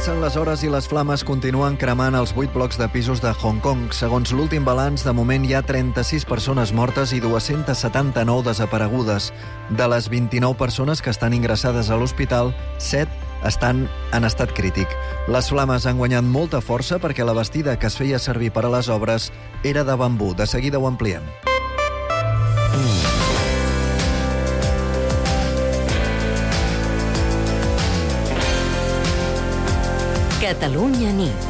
Passen les hores i les flames continuen cremant els 8 blocs de pisos de Hong Kong. Segons l'últim balanç, de moment hi ha 36 persones mortes i 279 desaparegudes. De les 29 persones que estan ingressades a l'hospital, 7 estan en estat crític. Les flames han guanyat molta força perquè la bastida que es feia servir per a les obres era de bambú. De seguida ho ampliem. Catalunya nit.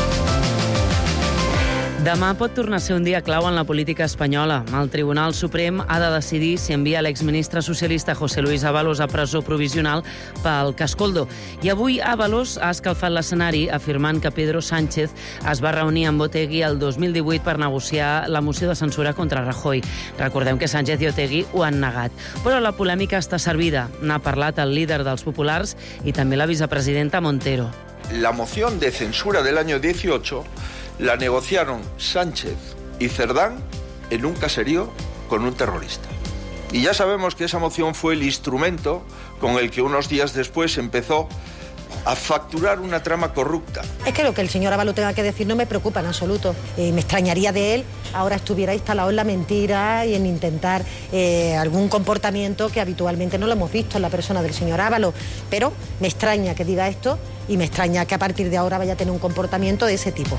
Demà pot tornar a ser un dia clau en la política espanyola. El Tribunal Suprem ha de decidir si envia l'exministre socialista José Luis Ábalos a presó provisional pel cas Koldo. I avui Ábalos ha escalfat l'escenari afirmant que Pedro Sánchez es va reunir amb Otegi el 2018 per negociar la moció de censura contra Rajoy. Recordem que Sánchez i Otegi ho han negat. Però la polèmica està servida. N'ha parlat el líder dels populars i també la vicepresidenta Montero. La moción de censura del año 18 la negociaron Sánchez y Cerdán en un caserío con un terrorista. Y ya sabemos que esa moción fue el instrumento con el que unos días después empezó a facturar una trama corrupta. Es que lo que el señor Ábalos tenga que decir no me preocupa en absoluto. Me extrañaría de él ahora estuviera instalado en la mentira y en intentar algún comportamiento que habitualmente no lo hemos visto en la persona del señor Ábalos. Pero me extraña que diga esto y me extraña que a partir de ahora vaya a tener un comportamiento de ese tipo.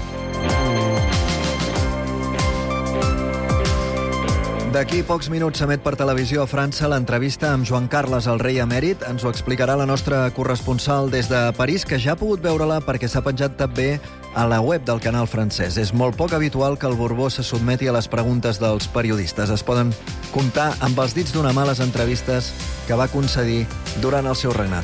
D'aquí pocs minuts s'emet per televisió a França l'entrevista amb Joan Carles, el rei emèrit. Ens ho explicarà la nostra corresponsal des de París, que ja ha pogut veure-la perquè s'ha penjat també a la web del canal francès. És molt poc habitual que el Borbó se sotmeti a les preguntes dels periodistes. Es poden comptar amb els dits d'una mà les entrevistes que va concedir durant el seu regnat.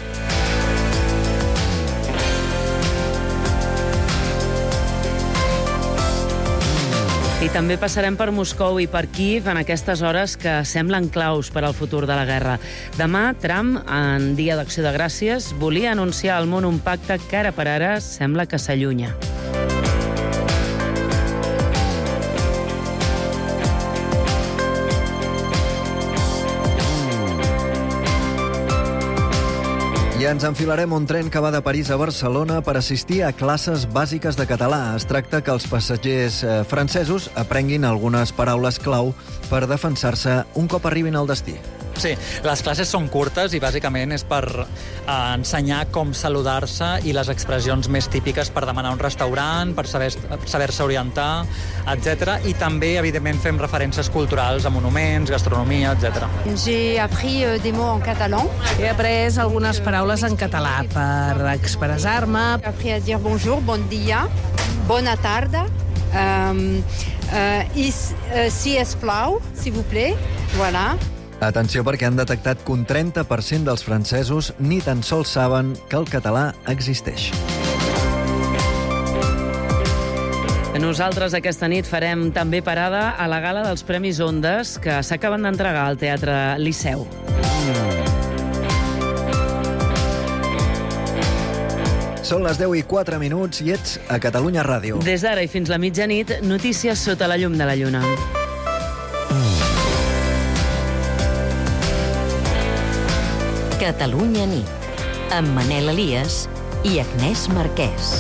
I també passarem per Moscou i per Kíev en aquestes hores que semblen claus per al futur de la guerra. Demà, Trump, en Dia d'Acció de Gràcies, volia anunciar al món un pacte que ara per ara sembla que s'allunya. I ens enfilarem un tren que va de París a Barcelona per assistir a classes bàsiques de català. Es tracta que els passatgers francesos aprenguin algunes paraules clau per defensar-se un cop arribin al destí. Sí, les classes són curtes i bàsicament és per ensenyar com saludar-se i les expressions més típiques per demanar un restaurant, per saber-se orientar, etc. I també, evidentment, fem referències culturals a monuments, gastronomia, etc. J'ai appris des mots en catalan. He après algunes paraules en català per expressar-me. J'ai appris à dire bonjour, bon dia, bona tarda, si es plau, s'il vous plaît, voilà. Atenció, perquè han detectat que un 30% dels francesos ni tan sols saben que el català existeix. Nosaltres aquesta nit farem també parada a la gala dels Premis Ondes que s'acaben d'entregar al Teatre Liceu. Són les 10:04 i ets a Catalunya Ràdio. Des d'ara i fins la mitjanit, notícies sota la llum de la lluna. Catalunya nit, amb Manel Elias i Agnès Marquès.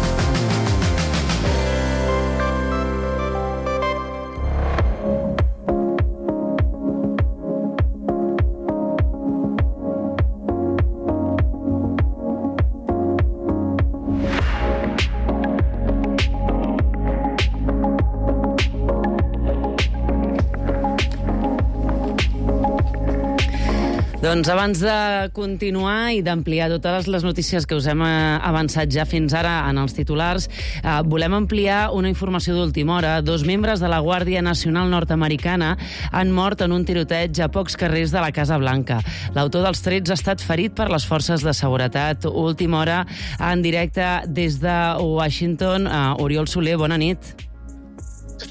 Doncs abans de continuar i d'ampliar totes les notícies que us hem avançat ja fins ara en els titulars, volem ampliar una informació d'última hora. 2 membres de la Guàrdia Nacional nord-americana han mort en un tiroteig a pocs carrers de la Casa Blanca. L'autor dels trets ha estat ferit per les forces de seguretat. Última hora en directe des de Washington. Oriol Soler, bona nit.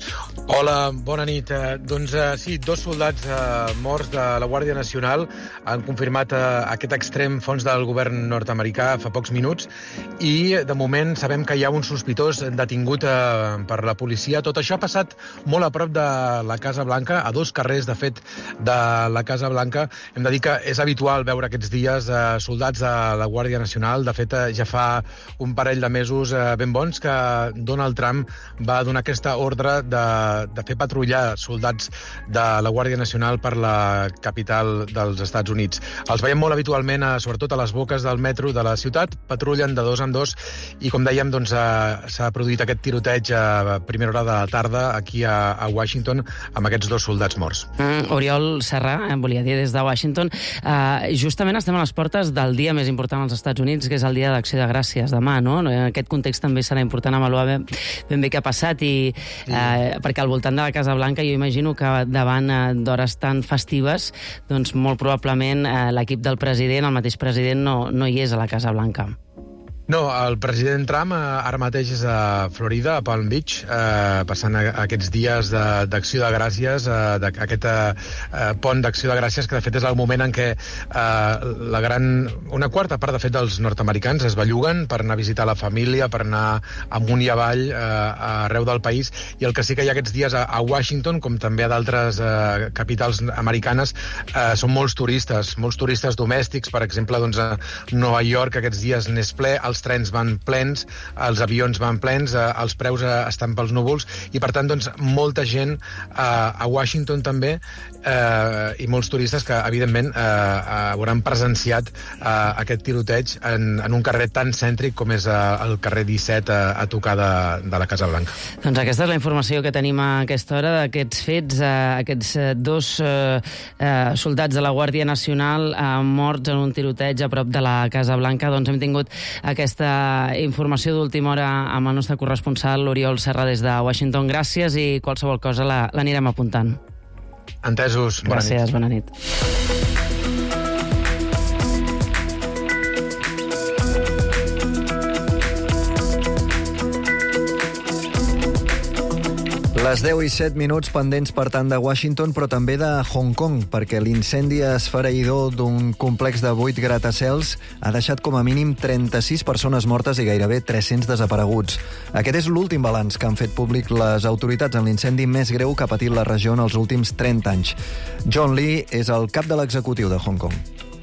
Hola, bona nit. Sí, 2 soldats morts de la Guàrdia Nacional han confirmat aquest extrem fons del govern nord-americà fa pocs minuts i, de moment, sabem que hi ha un sospitós detingut per la policia. Tot això ha passat molt a prop de la Casa Blanca, a 2 carrers, de fet, de la Casa Blanca. Hem de dir que és habitual veure aquests dies soldats de la Guàrdia Nacional. De fet, ja fa un parell de mesos ben bons que Donald Trump va donar aquesta ordre de fer patrullar soldats de la Guàrdia Nacional per la capital dels Estats Units. Els veiem molt habitualment, sobretot a les boques del metro de la ciutat, patrullen de 2 en 2 i, com dèiem, doncs, s'ha produït aquest tiroteig a primera hora de la tarda aquí a Washington amb aquests 2 soldats morts. Oriol Serra, volia dir des de Washington. Justament estem a les portes del dia més important als Estats Units, que és el Dia d'Acció de Gràcies demà, no? En aquest context també serà important avaluar ben bé què ha passat i perquè al voltant de la Casa Blanca jo imagino que davant d'hores tan festives doncs molt probablement l'equip del president, el mateix president, no hi és a la Casa Blanca. No, el president Trump ara mateix és a Florida, a Palm Beach, passant aquests dies d'acció de gràcies, aquest pont d'acció de gràcies, que de fet és el moment en què una quarta part, de fet, dels nord-americans es belluguen per anar a visitar la família, per anar amunt i avall arreu del país, i el que sí que hi ha aquests dies a Washington, com també a d'altres capitals americanes, són molts turistes domèstics. Per exemple, doncs, a Nova York aquests dies n'és ple, els trens van plens, els avions van plens, els preus estan pels núvols i, per tant, doncs, molta gent a Washington també i molts turistes que, evidentment, hauran presenciat aquest tiroteig en un carrer tan cèntric com és el carrer 17 a tocar de la Casa Blanca. Doncs aquesta és la informació que tenim a aquesta hora d'aquests fets, aquests 2 soldats de la Guàrdia Nacional morts en un tiroteig a prop de la Casa Blanca. Doncs hem tingut aquesta informació d'última hora amb el nostre corresponsal, l'Oriol Serra, des de Washington. Gràcies i qualsevol cosa l'anirem apuntant. Entesos. Gràcies, bona nit. Les 10 i 7 minuts pendents, per tant, de Washington, però també de Hong Kong, perquè l'incendi esfereïdor d'un complex de 8 gratacels ha deixat com a mínim 36 persones mortes i gairebé 300 desapareguts. Aquest és l'últim balanç que han fet públic les autoritats en l'incendi més greu que ha patit la regió en els últims 30 anys. John Lee és el cap de l'executiu de Hong Kong.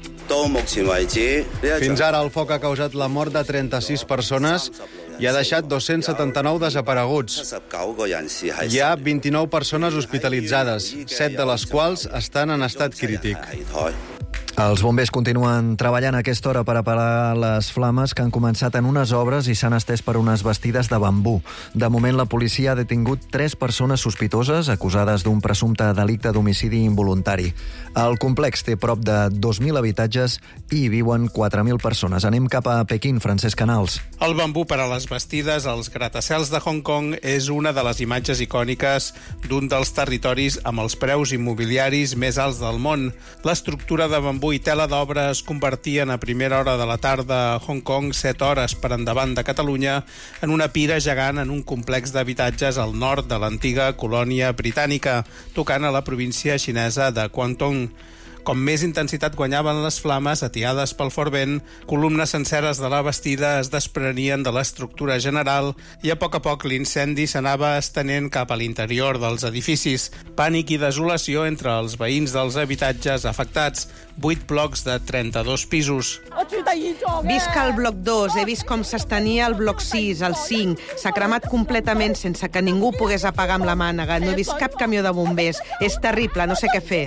Fins ara el foc ha causat la mort de 36 persones i ha deixat 279 desapareguts. Hi ha 29 persones hospitalitzades, 7 de les quals estan en estat crític. Els bombers continuen treballant a aquesta hora per apagar les flames que han començat en unes obres i s'han estès per unes bastides de bambú. De moment, la policia ha detingut 3 persones sospitoses acusades d'un presumpte delicte d'homicidi involuntari. El complex té prop de 2.000 habitatges i hi viuen 4.000 persones. Anem cap a Pequín, Francesc Canals. El bambú per a les bastides als gratacels de Hong Kong és una de les imatges icòniques d'un dels territoris amb els preus immobiliaris més alts del món. L'estructura de bambú i tela d'obra es convertien a primera hora de la tarda a Hong Kong, 7 hores per endavant de Catalunya, en una pira gegant en un complex d'habitatges al nord de l'antiga colònia britànica, tocant a la província xinesa de Guangdong. Com més intensitat guanyaven les flames, atiades pel fort vent, columnes senceres de la bastida es desprenien de l'estructura general i a poc l'incendi s'anava estenent cap a l'interior dels edificis. Pànic i desolació entre els veïns dels habitatges afectats, 8 blocs de 32 pisos. Visc al bloc 2, he vist com s'estenia el bloc 6, el 5. S'ha cremat completament sense que ningú pogués apagar amb la mànega. No he vist cap camió de bombers. És terrible, no sé què fer.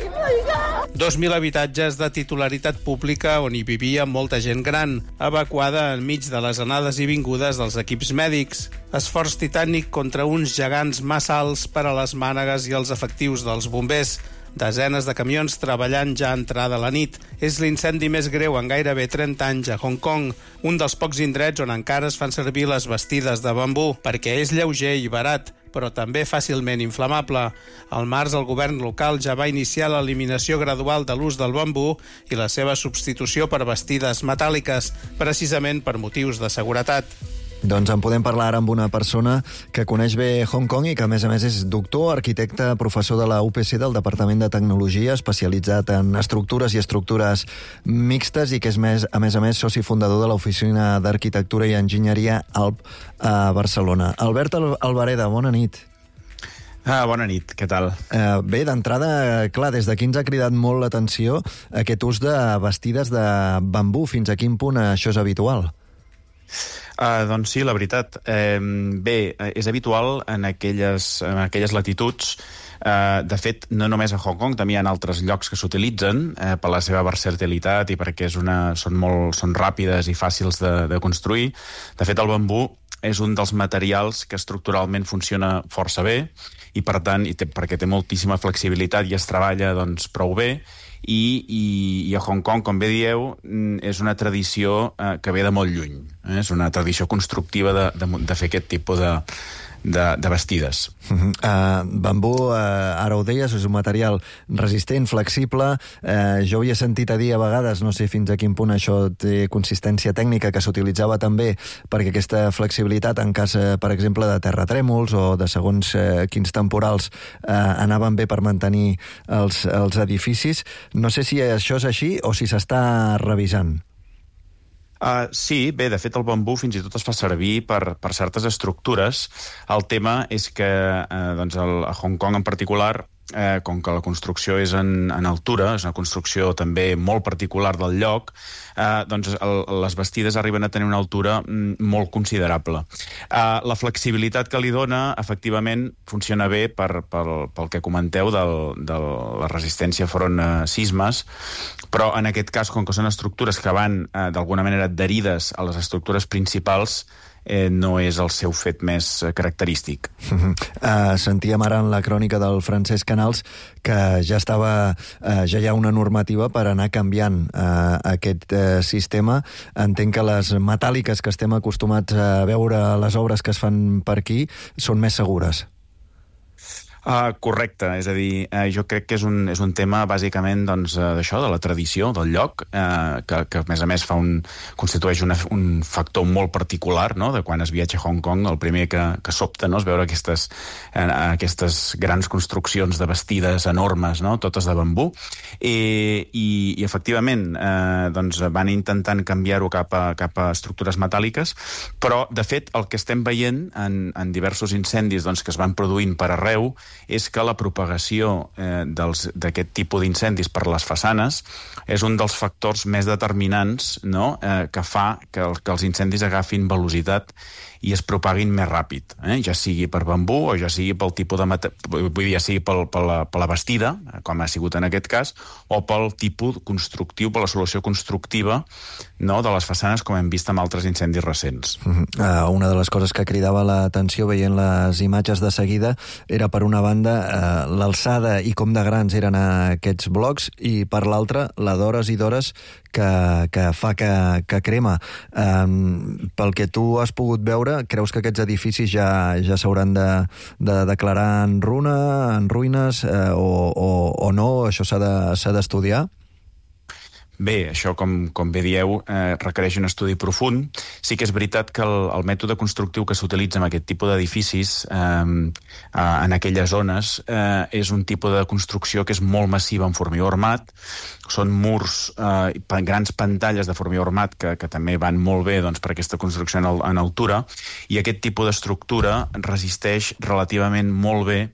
2.000 habitatges de titularitat pública on hi vivia molta gent gran, evacuada enmig de les anades i vingudes dels equips mèdics. Esforç titànic contra uns gegants massa alts per a les mànegues i els efectius dels bombers. Desenes de camions treballant ja entrada la nit. És l'incendi més greu en gairebé 30 anys a Hong Kong, un dels pocs indrets on encara es fan servir les bastides de bambú, perquè és lleuger i barat, però també fàcilment inflamable. Al març, el govern local ja va iniciar l'eliminació gradual de l'ús del bambú i la seva substitució per bastides metàl·liques, precisament per motius de seguretat. Doncs en podem parlar ara amb una persona que coneix bé Hong Kong i que, a més és doctor, arquitecte, professor de la UPC del Departament de Tecnologia, especialitzat en estructures i estructures mixtes i que és, a més, soci fundador de l'Oficina d'Arquitectura i Enginyeria ALP a Barcelona. Albert Albareda, bona nit. Bona nit, què tal? Bé, d'entrada, clar, des d'aquí ens ha cridat molt l'atenció aquest ús de vestides de bambú. Fins a quin punt això és habitual? Doncs sí, la veritat. Bé, és habitual en aquelles latituds. De fet, no només a Hong Kong, també hi ha altres llocs que s'utilitzen per la seva versatilitat i perquè són ràpides i fàcils de construir. De fet, el bambú és un dels materials que estructuralment funciona força bé i, per tant, perquè té moltíssima flexibilitat i es treballa prou bé, i a Hong Kong, com bé dieu, és una tradició que ve de molt lluny. És una tradició constructiva de fer aquest tipus de vestides. Bambú, ara ho deies, és un material resistent, flexible. Jo havia sentit a dir a vegades, no sé fins a quin punt això té consistència tècnica, que s'utilitzava també perquè aquesta flexibilitat en cas, per exemple, de terratrèmols o de segons quins temporals anaven bé per mantenir els edificis. No sé si això és així o si s'està revisant. Sí, bé, de fet el bambú fins i tot es fa servir per certes estructures. El tema és que a Hong Kong en particular, com que la construcció és en altura, és una construcció també molt particular del lloc, doncs les bastides arriben a tenir una altura molt considerable. La flexibilitat que li dona, efectivament, funciona bé pel que comenteu de la resistència front a sismes, però en aquest cas, com que són estructures que van d'alguna manera adherides a les estructures principals, no és el seu fet més característic. Sentíem ara en la crònica del Francesc Canals que ja hi ha una normativa per anar canviant aquest sistema. Entenc que les metàl·liques que estem acostumats a veure a les obres que es fan per aquí són més segures. Correcte, és a dir, jo crec que és un tema bàsicament d'això, de la tradició del lloc, que a més constitueix un factor molt particular, no?, de quan es viatja a Hong Kong. El primer que sobta, no?, és veure aquestes grans construccions de bastides enormes, no?, totes de bambú, i efectivament van intentant canviar-ho cap a estructures metàl·liques, però de fet el que estem veient en diversos incendis que es van produint per arreu és que la propagació d'aquest tipus d'incendis per les façanes és un dels factors més determinants, no?, que fa que els incendis agafin velocitat i es propaguin més ràpid, ja sigui per bambú o ja sigui pel tipus de vull dir, ja sigui per la bastida, com ha sigut en aquest cas, o pel tipus constructiu, per la solució constructiva, no?, de les façanes, com hem vist amb altres incendis recents. Una de les coses que cridava l'atenció veient les imatges de seguida era, per una banda, l'alçada i com de grans eren aquests blocs, i per l'altra, la d'hores i d'hores que fa que crema. Pel que tu has pogut veure, creus que aquests edificis ja s'hauran de declarar en ruïnes o no? Això s'ha d'estudiar? Bé, això, com bé dieu, requereix un estudi profund. Sí que és veritat que el mètode constructiu que s'utilitza en aquest tipus d'edificis, en aquelles zones, és un tipus de construcció que és molt massiva en formigó armat. Són murs, grans pantalles de formigó armat que també van molt bé per aquesta construcció en altura, i aquest tipus d'estructura resisteix relativament molt bé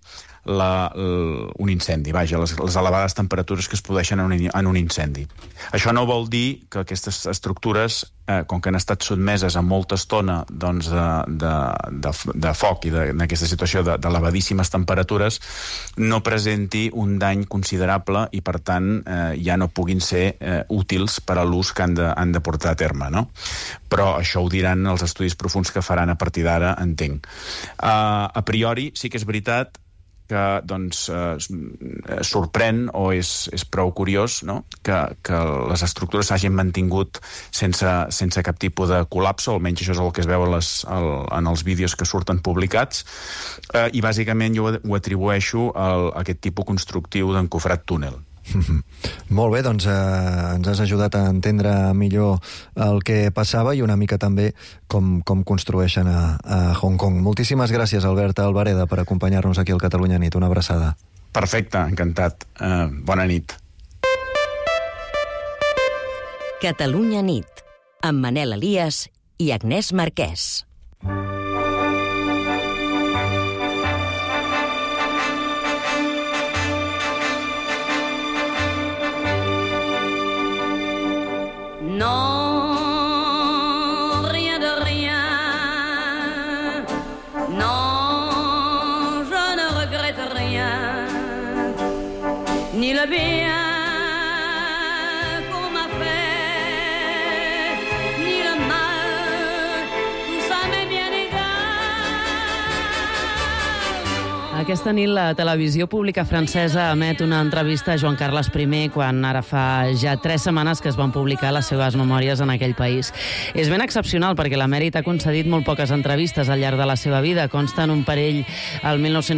un incendi, les elevades temperatures que es produeixen en un incendi. Això no vol dir que aquestes estructures, com que han estat sotmeses a molta estona de foc i d'aquesta situació d'elevadíssimes temperatures, no presenti un dany considerable i, per tant, ja no puguin ser útils per a l'ús que han de portar a terme, no? Però això ho diran els estudis profunds que faran a partir d'ara, entenc. A priori, sí que és veritat que sorprèn o és prou curiós, no?, que les estructures s'hagin mantingut sense cap tipus de col·lapse, almenys això és el que es veu en els vídeos que surten publicats, i bàsicament jo ho atribueixo a aquest tipus constructiu d'encofrat túnel. Molt bé, doncs ens has ajudat a entendre millor el que passava i una mica també com construeixen a Hong Kong. Moltíssimes gràcies, Albert Albareda, per acompanyar-nos aquí al Catalunya Nit. Una abraçada. Perfecte, encantat. Bona nit. Catalunya Nit, amb Manel Elias i Agnès Marquès. Non, rien de rien. Non, je ne regrette rien. Ni le bien qu'on m'a fait, ni le mal, tout ça m'est bien égal. Aquesta nit la televisió pública francesa emet una entrevista a Joan Carles I quan ara fa ja 3 setmanes que es van publicar les seves memòries en aquell país. És ben excepcional perquè l'emèrit ha concedit molt poques entrevistes al llarg de la seva vida. Consten un parell al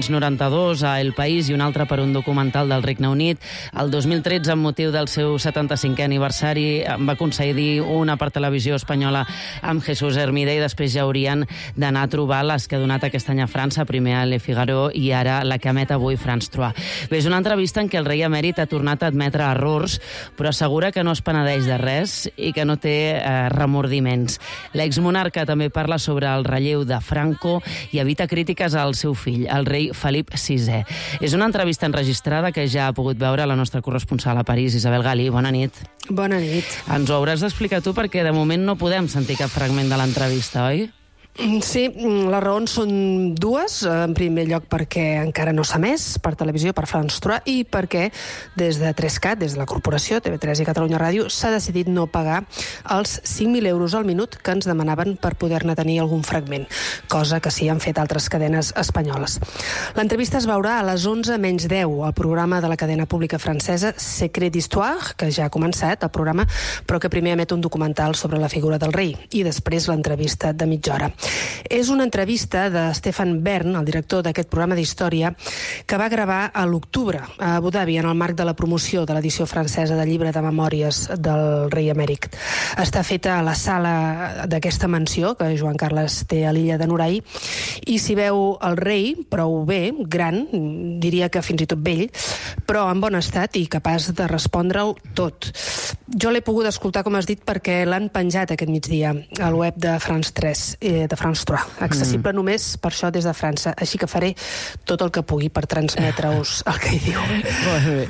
1992 a El País i un altre per un documental del Regne Unit. El 2013, amb motiu del seu 75è aniversari, va concedir una per televisió espanyola amb Jesús Hermida i després ja haurien d'anar a trobar les que ha donat aquest any a França, primer a Le Figaro i ara la que emet avui France 3. Bé, és una entrevista en què el rei emèrit ha tornat a admetre errors, però assegura que no es penedeix de res i que no té remordiments. L'exmonarca també parla sobre el relleu de Franco i evita crítiques al seu fill, el rei Felip VI. És una entrevista enregistrada que ja ha pogut veure la nostra corresponsal a París, Isabel Gali. Bona nit. Bona nit. Ens ho hauràs d'explicar tu perquè de moment no podem sentir cap fragment de l'entrevista, oi? Sí, les raons són dues. En primer lloc perquè encara no s'ha emès per televisió, per France 3, i perquè des de 3CAT, des de la corporació, TV3 i Catalunya Ràdio, s'ha decidit no pagar els 5.000 euros al minut que ens demanaven per poder-ne tenir algun fragment, cosa que sí han fet altres cadenes espanyoles. L'entrevista es veurà a les 11:10 al programa de la cadena pública francesa Secret d'Histoire, que ja ha començat el programa, però que primer emet un documental sobre la figura del rei, i després l'entrevista de mitja hora. És una entrevista de Stefan Bern, el director d'aquest programa d'història, que va gravar a l'octubre a Abu Dhabi en el marc de la promoció de l'edició francesa del llibre de memòries del rei emèrit. Està feta a la sala d'aquesta mansió que Joan Carles té a l'illa de Norai i s'hi veu el rei prou bé, gran, diria que fins i tot vell, però en bon estat i capaç de respondre-ho tot. Jo l'he pogut escoltar, com has dit, perquè l'han penjat aquest migdia al web de France 3, de France 3, accessible només per això des de França, així que faré tot el que pugui per transmetre-us el que hi diu. Molt bé.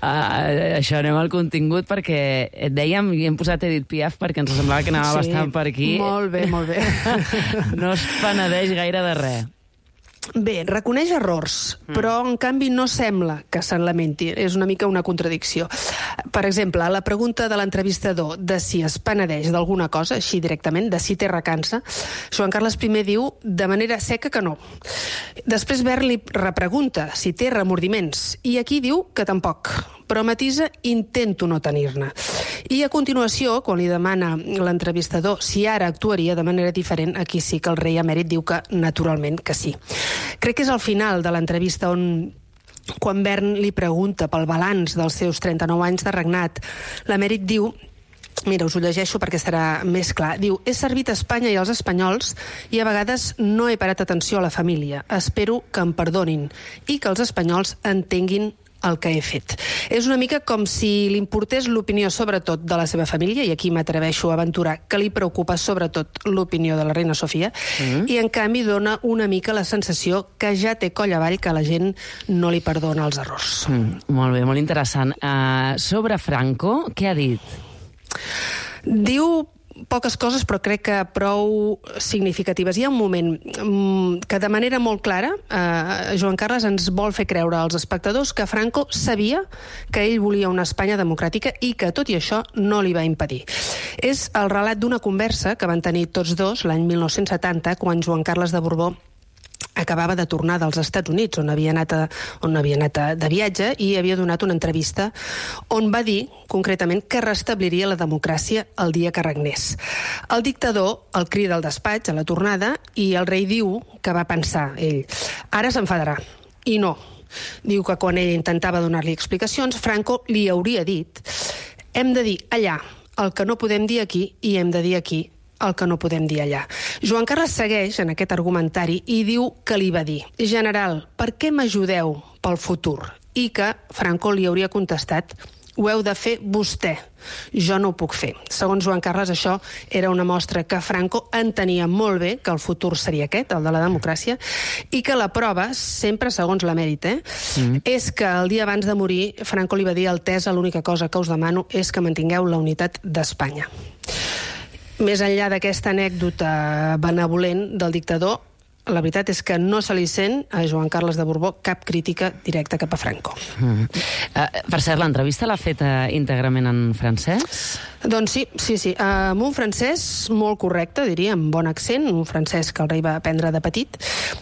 Això, anem al contingut, perquè et dèiem, i hem posat Edith Piaf perquè ens semblava que anava bastant per aquí. Molt bé, molt bé. No es penedeix gaire de res. Bé, reconeix errors, però en canvi no sembla que se'n lamenti. És una mica una contradicció. Per exemple, a la pregunta de l'entrevistador de si es penedeix d'alguna cosa, així directament, de si té recança, Joan Carles I diu de manera seca que no. Després Bern li repregunta si té remordiments, i aquí diu que tampoc, però matisa intento no tenir-ne. I a continuació, quan li demana l'entrevistador si ara actuaria de manera diferent, aquí sí que el rei emèrit diu que naturalment que sí. Crec que és al final de l'entrevista on, quan Bern li pregunta pel balanç dels seus 39 anys de regnat, l'emèrit diu, mira, us ho llegeixo perquè serà més clar, diu, he servit a Espanya i als espanyols i a vegades no he parat atenció a la família. Espero que em perdonin i que els espanyols entenguin el que he fet. És una mica com si li importés l'opinió sobretot de la seva família, i aquí m'atreveixo a aventurar que li preocupa sobretot l'opinió de la reina Sofia, i en canvi dona una mica la sensació que ja té coll avall, que la gent no li perdona els errors. Molt bé, molt interessant. Sobre Franco, què ha dit? Diu poques coses, però crec que prou significatives. Hi ha un moment que de manera molt clara Joan Carles ens vol fer creure als espectadors que Franco sabia que ell volia una Espanya democràtica i que tot i això no li va impedir. És el relat d'una conversa que van tenir tots dos l'any 1970, quan Joan Carles de Borbó acabava de tornar dels Estats Units, on havia anat de viatge, i havia donat una entrevista on va dir, concretament, que restabliria la democràcia el dia que regnés. El dictador el crida al despatx a la tornada i el rei diu que va pensar, ell, ara s'enfadarà. I no, Diu que quan ell intentava donar-li explicacions, Franco li hauria dit: hem de dir allà el que no podem dir aquí i hem de dir aquí el que no podem dir allà. Joan Carles segueix en aquest argumentari i diu que li va dir: general, per què m'ajudeu pel futur? I que Franco li hauria contestat: ho heu de fer vostè, jo no ho puc fer. Segons Joan Carles, això era una mostra que Franco entenia molt bé que el futur seria aquest, el de la democràcia, i que la prova, sempre segons l'emèrit, és que el dia abans de morir Franco li va dir: Altesa, l'única cosa que us demano és que mantingueu la unitat d'Espanya. Més enllà d'aquesta anècdota benevolent del dictador, la veritat és que no se li sent a Joan Carles de Borbó cap crítica directa cap a Franco. Per cert, l'entrevista l'ha fet íntegrament en francès? Doncs sí. Amb un francès molt correcte, diria, amb bon accent, un francès que el rei va aprendre de petit,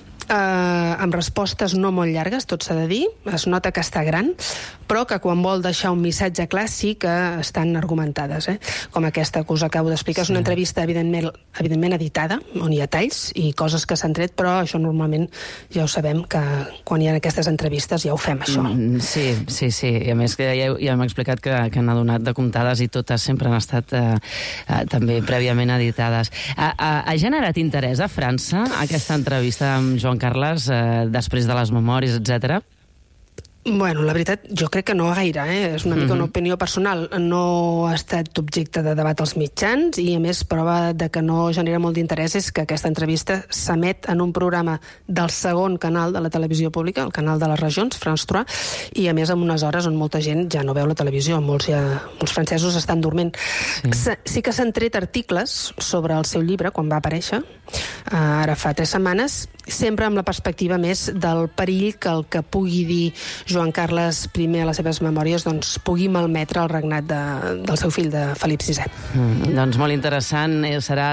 amb respostes no molt llargues, tot s'ha de dir, es nota que està gran, però que quan vol deixar un missatge clar sí que estan argumentades, com aquesta que us acabo d'explicar. És una entrevista evidentment editada, on hi ha talls i coses que s'han tret, però això normalment ja ho sabem, que quan hi ha aquestes entrevistes ja ho fem, això. Sí. I a més que ja hem explicat que n'ha donat de comptades i totes sempre han estat també prèviament editades. Ha generat interès a França aquesta entrevista amb Joan Carles després de les memòries, etc.? Bueno, la veritat, jo crec que no gaire, és una mica una opinió personal. No ha estat objecte de debat als mitjans i, a més, prova de que no genera molt d'interès és que aquesta entrevista s'emet en un programa del segon canal de la televisió pública, el canal de les regions, France 3, i, a més, en unes hores on molta gent ja no veu la televisió, molts francesos estan dormint. Sí que s'han tret articles sobre el seu llibre, quan va aparèixer, ara fa 3 setmanes, sempre amb la perspectiva més del perill que el que pugui dir Joan Carles I a les seves memòries doncs pugui malmetre el regnat del seu fill, de Felip VI. Doncs molt interessant. Serà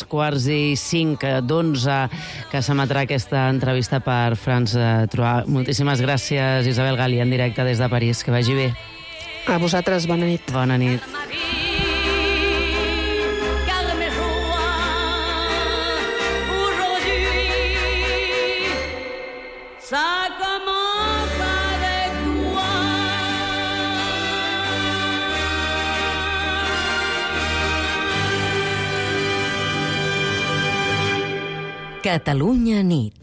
3:45 que s'emetrà aquesta entrevista per France 3. Moltíssimes gràcies, Isabel Gali, en directe des de París. Que vagi bé. A vosaltres, bona nit. Bona nit. Ça commence avec toi. Catalunya nit.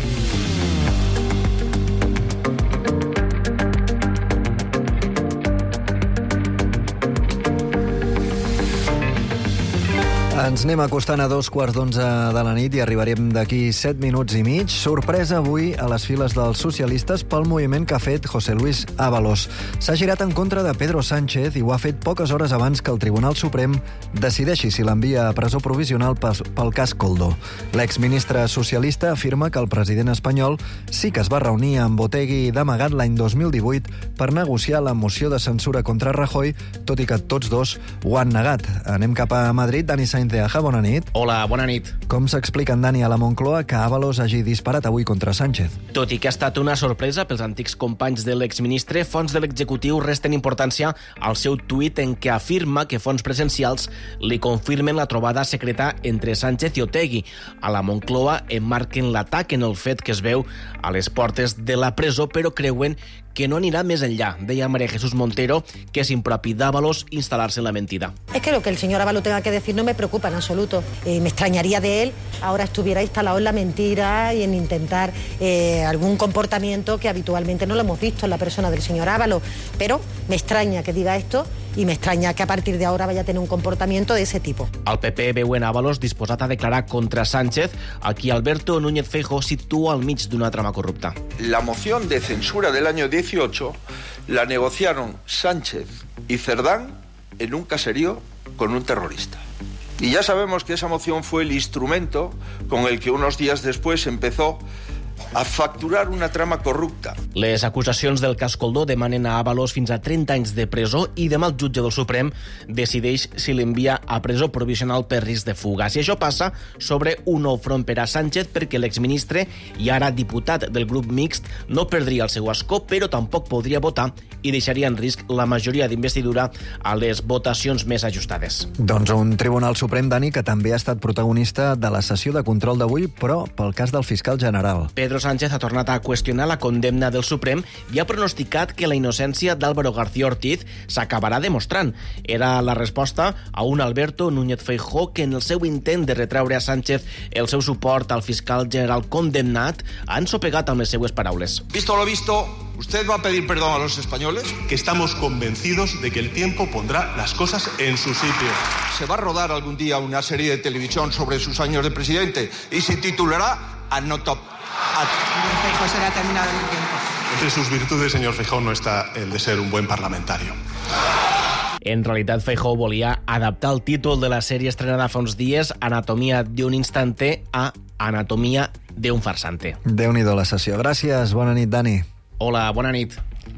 Ens anem acostant a 2:15 de la nit i arribarem d'aquí 7 minuts i mig. Sorpresa avui a les files dels socialistes pel moviment que ha fet José Luis Ábalos. S'ha girat en contra de Pedro Sánchez i ho ha fet poques hores abans que el Tribunal Suprem decideixi si l'envia a presó provisional pel cas Koldo. L'exministre socialista afirma que el president espanyol sí que es va reunir amb Otegi d'amagat l'any 2018 per negociar la moció de censura contra Rajoy, tot i que tots dos ho han negat. Anem cap a Madrid. Dani Sainz de Aja, bona nit. Hola, bona nit. Com s'explica en Dani a la Moncloa que Ábalos hagi disparat avui contra Sánchez? Tot i que ha estat una sorpresa pels antics companys de l'exministre, fonts de l'executiu resten importància al seu tuit en què afirma que fonts presencials li confirmen la trobada secreta entre Sánchez i Otegi. A la Moncloa emmarquen l'atac en el fet que es veu a les portes de la presó, però creuen que no anirà més enllà. Deia María Jesús Montero que és impropi d'Ábalos instal·lar-se en la mentida. Es que lo que el señor Ábalos tenga que decir no me preocupa en absoluto. Me extrañaría de él ahora estuviera instalado en la mentira y en intentar algún comportamiento que habitualmente no lo hemos visto en la persona del señor Ábalos. Pero me extraña que diga esto i m'estranya que a partir de ahora vaya a tener un comportamiento de ese tipo. El PP veu en Ábalos disposat a declarar contra Sánchez, a qui Alberto Núñez Feijóo situa al mig d'una trama corrupta. La moción de censura del año 18 la negociaron Sánchez y Cerdán en un caserío con un terrorista. Y ya sabemos que esa moción fue el instrumento con el que unos días después empezó a facturar una trama corrupta. Les acusacions del cas Koldo demanen a Ábalos fins a 30 anys de presó i demà el jutge del Suprem decideix si l'envia a presó provisional per risc de fuga. Si això passa, s'obre un nou front per a Sánchez perquè l'exministre i ara diputat del grup mixt no perdria el seu escó, però tampoc podria votar i deixaria en risc la majoria d'investidura a les votacions més ajustades. Doncs un Tribunal Suprem, Dani, que també ha estat protagonista de la sessió de control d'avui, però pel cas del fiscal general. Pedro Sánchez ha tornat a qüestionar la condemna del Suprem i ha pronosticat que la innocència d'Álvaro García Ortiz s'acabarà demostrant. Era la resposta a un Alberto Núñez Feijóo que en el seu intent de retreure a Sánchez el seu suport al fiscal general condemnat ha ensopegat amb les seues paraules. Visto lo visto, ¿usted va a pedir perdón a los españoles? Que estamos convencidos de que el tiempo pondrá las cosas en su sitio. Se va a rodar algún día una serie de televisión sobre sus años de presidente y se titulará Señor Feijóo, será terminado el tiempo. Entre sus virtudes, señor Feijóo, no está el de ser un buen parlamentario. En realitat, Feijóo volia adaptar el títol de la sèrie estrenada fa uns dies, Anatomía de un instante, a Anatomía de un farsante. Déu-n'hi-do la sessió. Gràcies, bona nit, Dani. Hola, bona nit.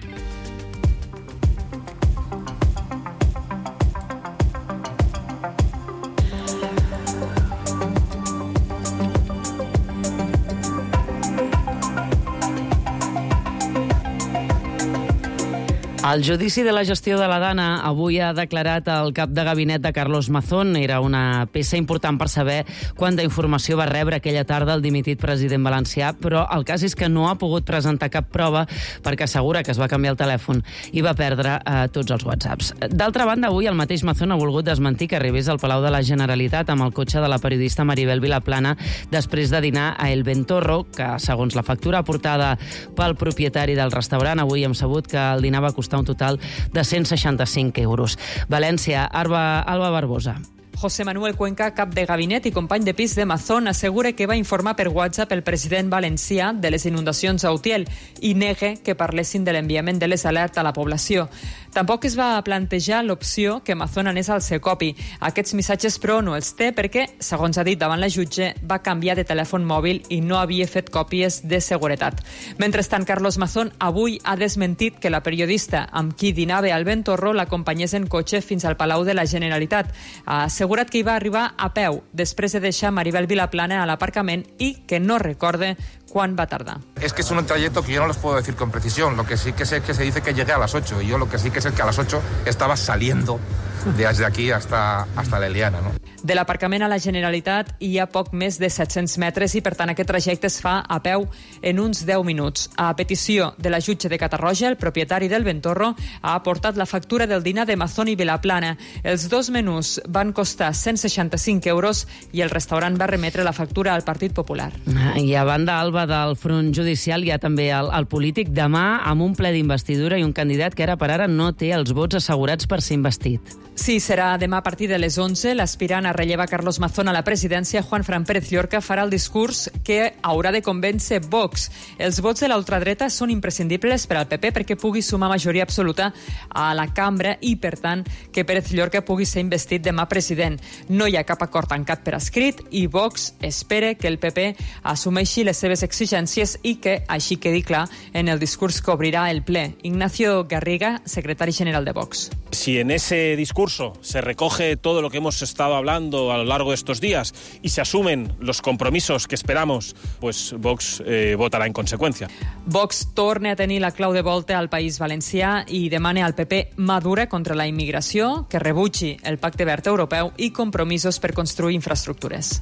El judici de la gestió de la Dana avui ha declarat el cap de gabinet de Carlos Mazón. Era una peça important per saber quanta informació va rebre aquella tarda el dimitit president valencià, però el cas és que no ha pogut presentar cap prova perquè assegura que es va canviar el telèfon i va perdre tots els whatsapps. D'altra banda, avui el mateix Mazón ha volgut desmentir que arribés al Palau de la Generalitat amb el cotxe de la periodista Maribel Vilaplana després de dinar a El Ventorro, que, segons la factura aportada pel propietari del restaurant, avui hem sabut que el dinar va costar un total de 165 euros. València, Alba Barbosa. José Manuel Cuenca, cap de gabinet i company de pis de Mazón, assegura que va informar per WhatsApp el president valencià de les inundacions a Utiel i nega que parlessin de l'enviament de les alertes a la població. Tampoc es va plantejar l'opció que Mazón anés al Secopi. Aquests missatges, però, no els té perquè, segons ha dit davant la jutge, va canviar de telèfon mòbil i no havia fet còpies de seguretat. Mentrestant, Carlos Mazón avui ha desmentit que la periodista amb qui dinava al Ventorro l'acompanyés en cotxe fins al Palau de la Generalitat. Ha assegurat que hi va arribar a peu després de deixar Maribel Vilaplana a l'aparcament i que no recorde quan va tardar. Es que es un trayecto que yo no les puedo decir con precisión. Lo que sí que sé es que se dice que llegué a las 8 y yo lo que sí que sé es que a las 8 estaba saliendo desde aquí hasta la Eliana, ¿no? De l'aparcament a la Generalitat hi ha poc més de 700 metres i, per tant, aquest trajecte es fa a peu en uns 10 minuts. A petició de la jutge de Catarroja, el propietari del Ventorro ha aportat la factura del dinar de Mazón i Vilaplana. Els dos menús van costar 165 euros i el restaurant va remetre la factura al Partit Popular. I a banda, Alba, del front judicial hi ha també el polític demà amb un ple d'investidura i un candidat que ara per ara no té els vots assegurats per ser investit. Sí, serà demà a partir de les 11. L'aspirant a rellevar Carlos Mazón a la presidència, Juanfran Pérez Llorca, farà el discurs que haurà de convèncer Vox. Els vots de la ultradreta són imprescindibles per al PP perquè pugui sumar majoria absoluta a la cambra i, per tant, que Pérez Llorca pugui ser investit demà president. No hi ha cap acord tancat per escrit i Vox espera que el PP assumeixi les seves exigències i que així quedi clar en el discurs que obrirà el ple. Ignacio Garriga, secretari general de Vox. Si en ese discurso se recoge todo lo que hemos estado hablando a lo largo de estos días y se asumen los compromisos que esperamos, pues Vox votará en consecuencia. Vox torna a tenir la clau de volta al País Valencià i demana al PP mà dura contra la immigració, que rebutgi el Pacte Verd Europeu i compromisos per construir infraestructures.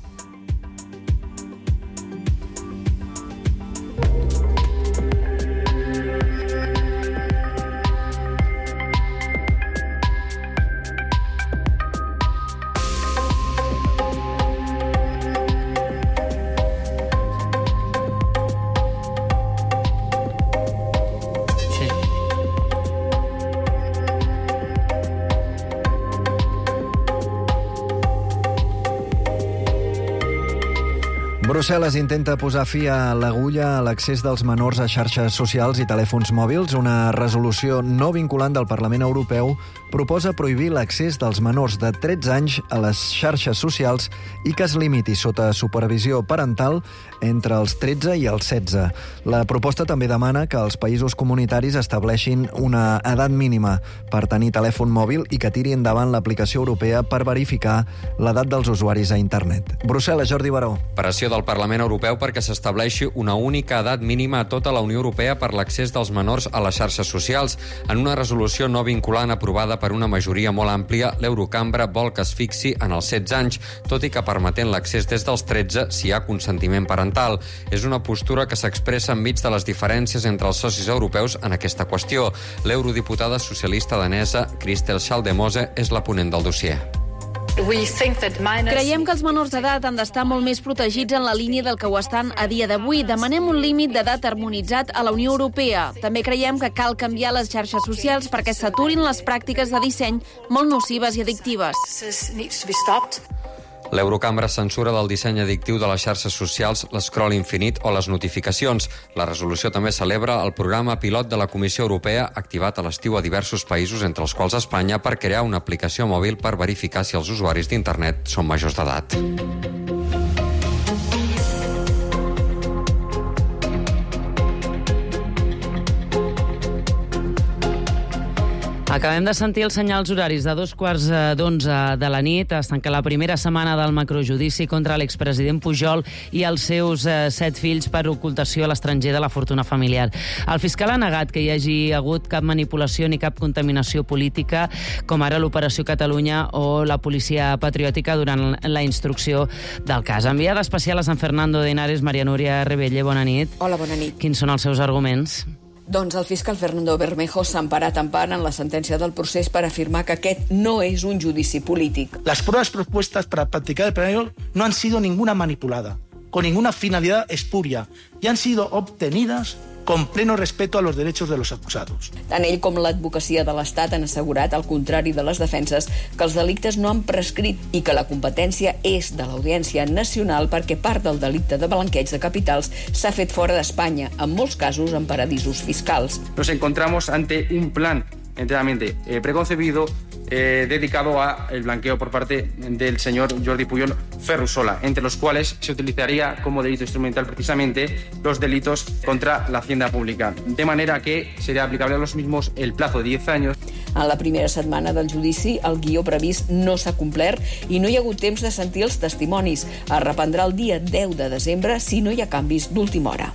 Brussel·les intenta posar fi a l'agulla a l'accés dels menors a xarxes socials i telèfons mòbils. Una resolució no vinculant del Parlament Europeu proposa prohibir l'accés dels menors de 13 anys a les xarxes socials i que es limiti sota supervisió parental entre els 13 i els 16. La proposta també demana que els països comunitaris estableixin una edat mínima per tenir telèfon mòbil i que tiri endavant l'aplicació europea per verificar l'edat dels usuaris a internet. Brussel·les, Jordi Baró. Pressió del Parlament Europeu perquè s'estableixi una única edat mínima a tota la Unió Europea per l'accés dels menors a les xarxes socials en una resolució no vinculant aprovada per per una majoria molt àmplia, l'Eurocambra vol que es fixi en els 16 anys, tot i que permetent l'accés des dels 13 si hi ha consentiment parental. És una postura que s'expressa enmig de les diferències entre els socis europeus en aquesta qüestió. L'eurodiputada socialista danesa Christel Schaldemose és la ponent del dossier. Creiem que els menors d'edat han d'estar molt més protegits en la línia del que ho estan a dia d'avui. Demanem un límit d'edat harmonitzat a la Unió Europea. També creiem que cal canviar les xarxes socials perquè s'aturin les pràctiques de disseny molt nocives i addictives. L'Eurocambra censura del disseny addictiu de les xarxes socials, l'escroll infinit o les notificacions. La resolució també celebra el programa pilot de la Comissió Europea activat a l'estiu a diversos països, entre els quals Espanya, per crear una aplicació mòbil per verificar si els usuaris d'internet són majors d'edat. Acabem de sentir els senyals horaris de 11:15 de la nit. Es tanca la primera setmana del macrojudici contra l'expresident Pujol i els seus 7 fills per ocultació a l'estranger de la fortuna familiar. El fiscal ha negat que hi hagi hagut cap manipulació ni cap contaminació política, com ara l'Operació Catalunya o la policia patriòtica durant la instrucció del cas. Enviada especial a San Fernando de Henares, Maria Núria Rebelle, bona nit. Hola, bona nit. Quins són els seus arguments? Doncs el fiscal Fernando Bermejo s'ha emparat en part en la sentència del procés per afirmar que aquest no és un judici polític. Las pruebas propuestas para practicar el plenario no han sido ninguna manipulada, con ninguna finalidad espuria, y han sido obtenidas con pleno respeto a los derechos de los acusados. Tant ell com l'advocacia de l'Estat han assegurat, al contrari de les defenses, que els delictes no han prescrit i que la competència és de l'Audiència Nacional perquè part del delicte de blanqueig de capitals s'ha fet fora d'Espanya, en molts casos en paradisos fiscals. Nos encontramos ante un plan enteramente preconcebido dedicado al blanqueo por parte del señor Jordi Pujol Ferrusola, entre los cuales se utilizaría como delito instrumental precisamente los delitos contra la hacienda pública, de manera que sería aplicable a los mismos el plazo de 10 años. En la primera setmana del judici, el guió previst no s'ha complert i no hi ha hagut temps de sentir els testimonis. Es reprendrà el dia 10 de desembre si no hi ha canvis d'última hora.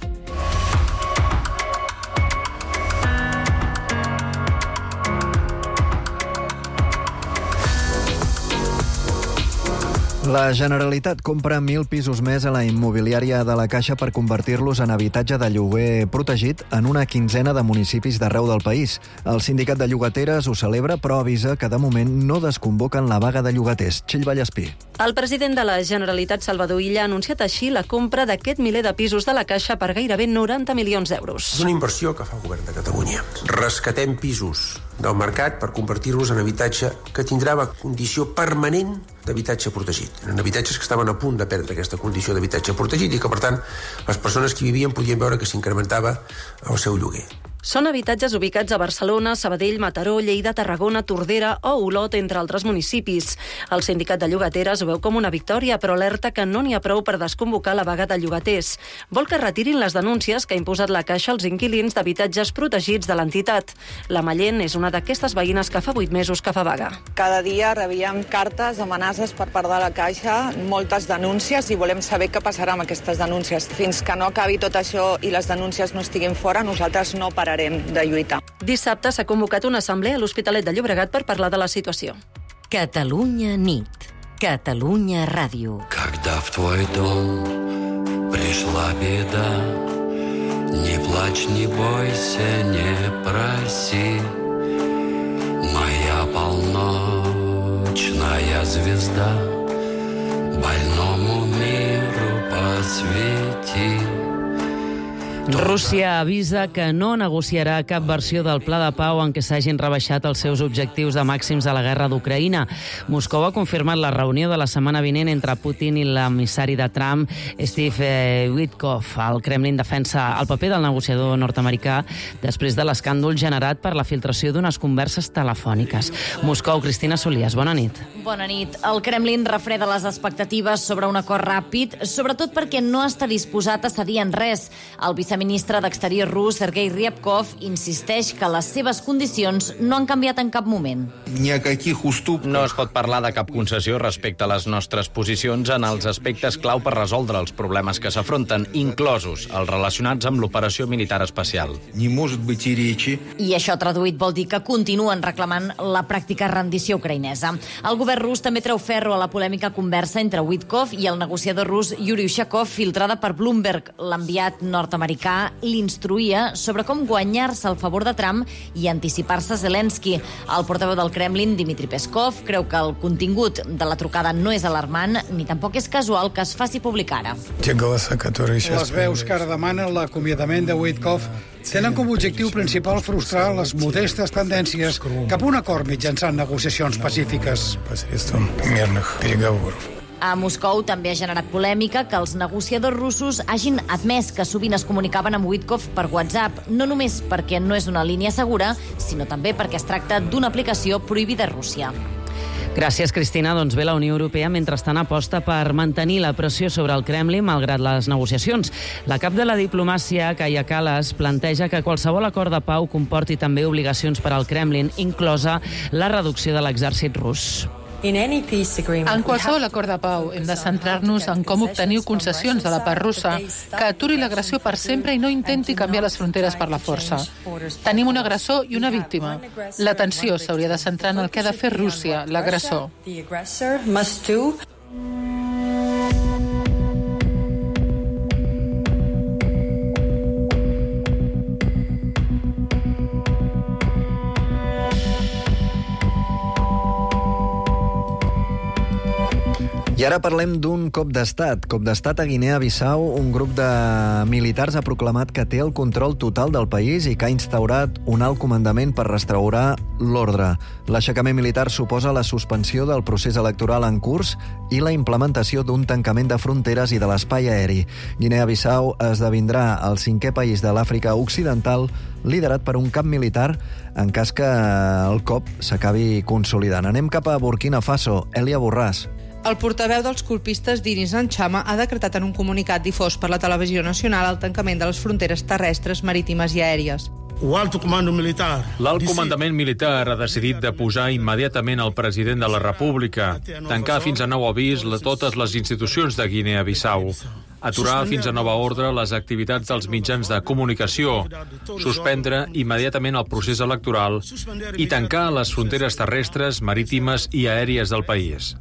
La Generalitat compra 1.000 pisos més a la immobiliària de la Caixa per convertir-los en habitatge de lloguer protegit en una quinzena de municipis d'arreu del país. El sindicat de llogateres ho celebra, però avisa que de moment no desconvoquen la vaga de llogaters. Txell Vallespí. El president de la Generalitat, Salvador Illa, ha anunciat així la compra d'aquest miler de pisos de la Caixa per gairebé 90 milions d'euros. És una inversió que fa el govern de Catalunya. Rescatem pisos del mercat per convertir-los en habitatge que tindrà la condició permanent d'habitatge protegit. En habitatges que estaven a punt de perdre aquesta condició d'habitatge protegit i que, per tant, les persones que hi vivien podien veure que s'incrementava el seu lloguer. Són habitatges ubicats a Barcelona, Sabadell, Mataró, Lleida, Tarragona, Tordera o Olot, entre altres municipis. El sindicat de llogateres ho veu com una victòria, però alerta que no n'hi ha prou per desconvocar la vaga de llogaters. Vol que retirin les denúncies que ha imposat la Caixa als inquilins d'habitatges protegits de l'entitat. La Mallent és una d'aquestes veïnes que fa 8 mesos que fa vaga. Cada dia rebíem cartes, amenaces per part de la Caixa, moltes denúncies, i volem saber què passarà amb aquestes denúncies. Fins que no acabi tot això i les denúncies no estiguin fora, nosaltres no pararem de lluitar. Dissabte s'ha convocat una assemblea a l'Hospitalet de Llobregat per parlar de la situació. Catalunya nit. Catalunya ràdio. Когда в твой дом пришла беда, не плачь, не бойся, не проси. Моя полночная звезда больному миру посвети. Rússia avisa que no negociarà cap versió del pla de pau en què s'hagin rebaixat els seus objectius de màxims a la guerra d'Ucraïna. Moscou ha confirmat la reunió de la setmana vinent entre Putin i l'emissari de Trump, Steve Witkoff. El Kremlin defensa el paper del negociador nord-americà després de l'escàndol generat per la filtració d'unes converses telefòniques. Moscou, Cristina Solias, bona nit. Bona nit. El Kremlin refreda les expectatives sobre un acord ràpid, sobretot perquè no està disposat a cedir en res. El viceministre d'Exterior rus, Sergei Ryabkov, insisteix que les seves condicions no han canviat en cap moment. No es pot parlar de cap concessió respecte a les nostres posicions en els aspectes clau per resoldre els problemes que s'afronten, inclosos els relacionats amb l'operació militar especial. I això traduït vol dir que continuen reclamant la pràctica rendició ucraïnesa. El govern rus també treu ferro a la polèmica conversa entre Witkoff i el negociador rus Yuri Ushakov, filtrada per Bloomberg. L'enviat nord-americà l'instruïa sobre com guanyar-se el favor de Trump i anticipar-se a Zelensky. El portaveu del Kremlin, Dmitry Peskov, creu que el contingut de la trucada no és alarmant ni tampoc és casual que es faci publicar ara. Les veus que ara demanen l'acomiadament de Witkoff tenen com a objectiu principal frustrar les modestes tendències cap a un acord mitjançant negociacions pacífiques. A Moscou també ha generat polèmica que els negociadors russos hagin admès que sovint es comunicaven amb Witkoff per WhatsApp, no només perquè no és una línia segura, sinó també perquè es tracta d'una aplicació prohibida a Rússia. Gràcies, Cristina. Doncs bé, la Unió Europea mentrestant aposta per mantenir la pressió sobre el Kremlin malgrat les negociacions. La cap de la diplomàcia, Kaja Kallas, planteja que qualsevol acord de pau comporti també obligacions per al Kremlin, inclosa la reducció de l'exèrcit rus. En qualsevol acord de pau hem de centrar-nos en com obtenir concessions de la part russa que aturi l'agressió per sempre i no intenti canviar les fronteres per la força. Tenim un agressor i una víctima. L'atenció s'hauria de centrar en el que ha de fer Rússia, l'agressor. I ara parlem d'un cop d'estat. Cop d'estat a Guinea-Bissau. Un grup de militars ha proclamat que té el control total del país i que ha instaurat un alt comandament per restaurar l'ordre. L'aixecament militar suposa la suspensió del procés electoral en curs i la implementació d'un tancament de fronteres i de l'espai aeri. Guinea-Bissau esdevindrà el 5è país de l'Àfrica Occidental liderat per un cap militar en cas que el cop s'acabi consolidant. Anem cap a Burkina Faso. Elia Borràs. El portaveu dels colpistes Dinis Nchama ha decretat en un comunicat difós per la televisió nacional el tancament de les fronteres terrestres, marítimes i aèries. L'alt comandament militar ha decidit de posar immediatament el president de la República, tancar fins a nou avís totes les institucions de Guinea-Bissau, aturar fins a nova ordre les activitats dels mitjans de comunicació, suspendre immediatament el procés electoral i tancar les fronteres terrestres, marítimes i aèries del país.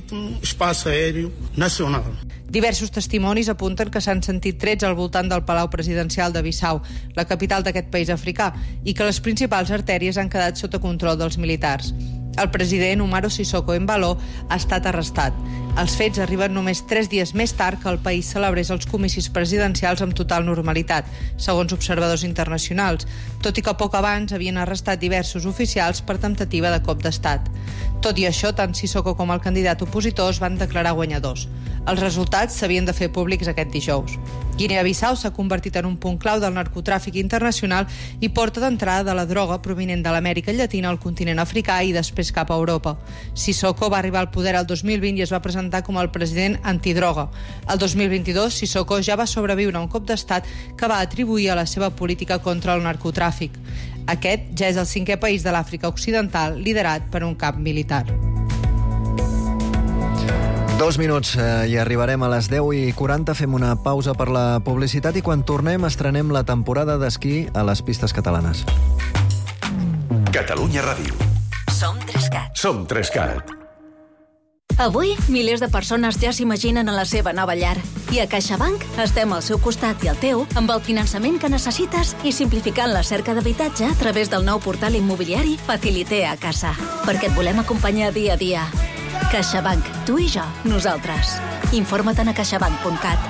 Diversos testimonis apunten que s'han sentit trets al voltant del Palau Presidencial de Bissau, la capital d'aquest país africà, i que les principals artèries han quedat sota control dels militars. El president Umaro Sissoko Embalo ha estat arrestat. Els fets arriben només 3 dies més tard que el país celebrés els comicis presidencials amb total normalitat, segons observadors internacionals, tot i que poc abans havien arrestat diversos oficials per temptativa de cop d'estat. Tot i això, tant Sissoko com el candidat opositor es van declarar guanyadors. Els resultats s'havien de fer públics aquest dijous. Guinea-Bissau s'ha convertit en un punt clau del narcotràfic internacional i porta d'entrada de la droga provinent de l'Amèrica Llatina al continent africà i després cap a Europa. Sissoko va arribar al poder el 2020 i es va presentar com el president antidroga. El 2022, Sissoko ja va sobreviure a un cop d'estat que va atribuir a la seva política contra el narcotràfic. Aquest ja és el 5è país de l'Àfrica Occidental liderat per un cap militar. 2 minuts i arribarem a les 10:40. Fem una pausa per la publicitat i quan tornem estrenem la temporada d'esquí a les pistes catalanes. Catalunya Ràdio. Som 3CAT. Som 3CAT. Avui, milers de persones ja s'imaginen en la seva nova llar. I a CaixaBank estem al seu costat i al teu amb el finançament que necessites i simplificant la cerca d'habitatge a través del nou portal immobiliari Facilité a Casa. Perquè et volem acompanyar dia a dia. CaixaBank. Tu i jo. Nosaltres. Informa't a caixabank.cat.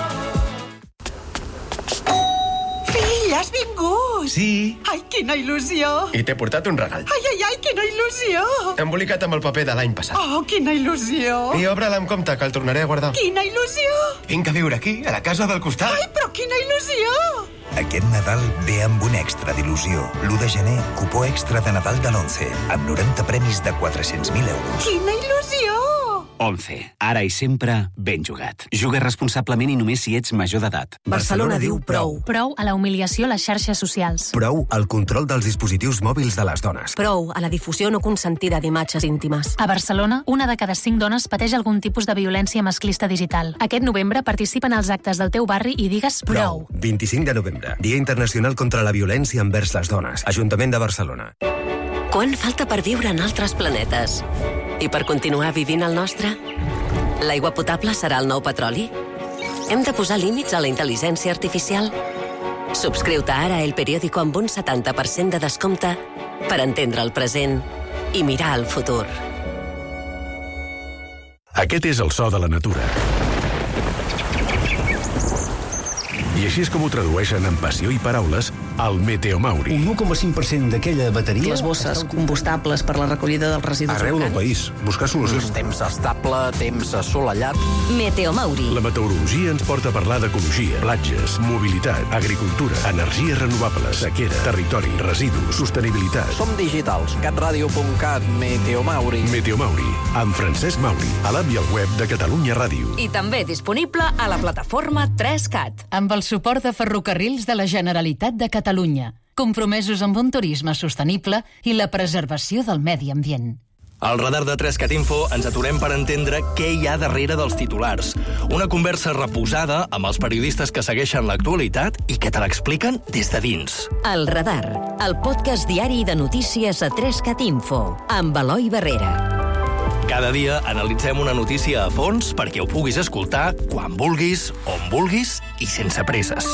Fill, has vingut! Sí. Ai, quina il·lusió! I t'he portat un regal. Ai, quina il·lusió! Embolicat amb el paper de l'any passat. Oh, quina il·lusió! I obre-la amb compte, que el tornaré a guardar. Quina il·lusió! Vinc a viure aquí, a la casa del costat. Ai, però quina il·lusió! Aquest Nadal ve amb un extra d'il·lusió. L'1 de gener, cupó extra de Nadal de l'11, amb 90 premis de 400.000 euros. Quina il·lusió! 11. Ara i sempre, ben jugat. Juga responsablement i només si ets major d'edat. Barcelona diu prou. Prou a la humiliació a les xarxes socials. Prou al control dels dispositius mòbils de les dones. Prou a la difusió no consentida d'imatges íntimes. A Barcelona, 1 de cada 5 dones pateix algun tipus de violència masclista digital. Aquest novembre participa en els actes del teu barri i digues prou. 25 de novembre, Dia Internacional contra la Violència envers les dones. Ajuntament de Barcelona. Quant falta per viure en altres planetes? I per continuar vivint el nostre? L'aigua potable serà el nou petroli? Hem de posar límits a la intel·ligència artificial? Subscriu-te ara a El Periódico amb un 70% de descompte per entendre el present i mirar el futur. Aquest és el so de la natura. I així és com ho tradueixen en passió i paraules al Meteomauri. Un 1,5% d'aquella bateria... Les bosses combustables per la recollida dels residus arreu del país. Buscar solucions. Temps estable, temps assolellat. Meteomauri. La meteorologia ens porta a parlar d'ecologia, platges, mobilitat, agricultura, energies renovables, sequera, territori, residus, sostenibilitat. Som digitals. catradio.cat, Meteomauri. Meteomauri, amb Francesc Mauri, a l'app i al web de Catalunya Ràdio. I també disponible a la plataforma 3CAT. Amb el suport de Ferrocarrils de la Generalitat de Catalunya, compromesos amb un turisme sostenible i la preservació del medi ambient. Al radar de 3CAT Info ens aturem per entendre què hi ha darrere dels titulars. Una conversa reposada amb els periodistes que segueixen l'actualitat i que te l'expliquen des de dins. El radar, el podcast diari de notícies a 3CAT Info, amb Eloi Barrera. Cada dia analitzem una notícia a fons perquè ho puguis escoltar quan vulguis, on vulguis i sense presses.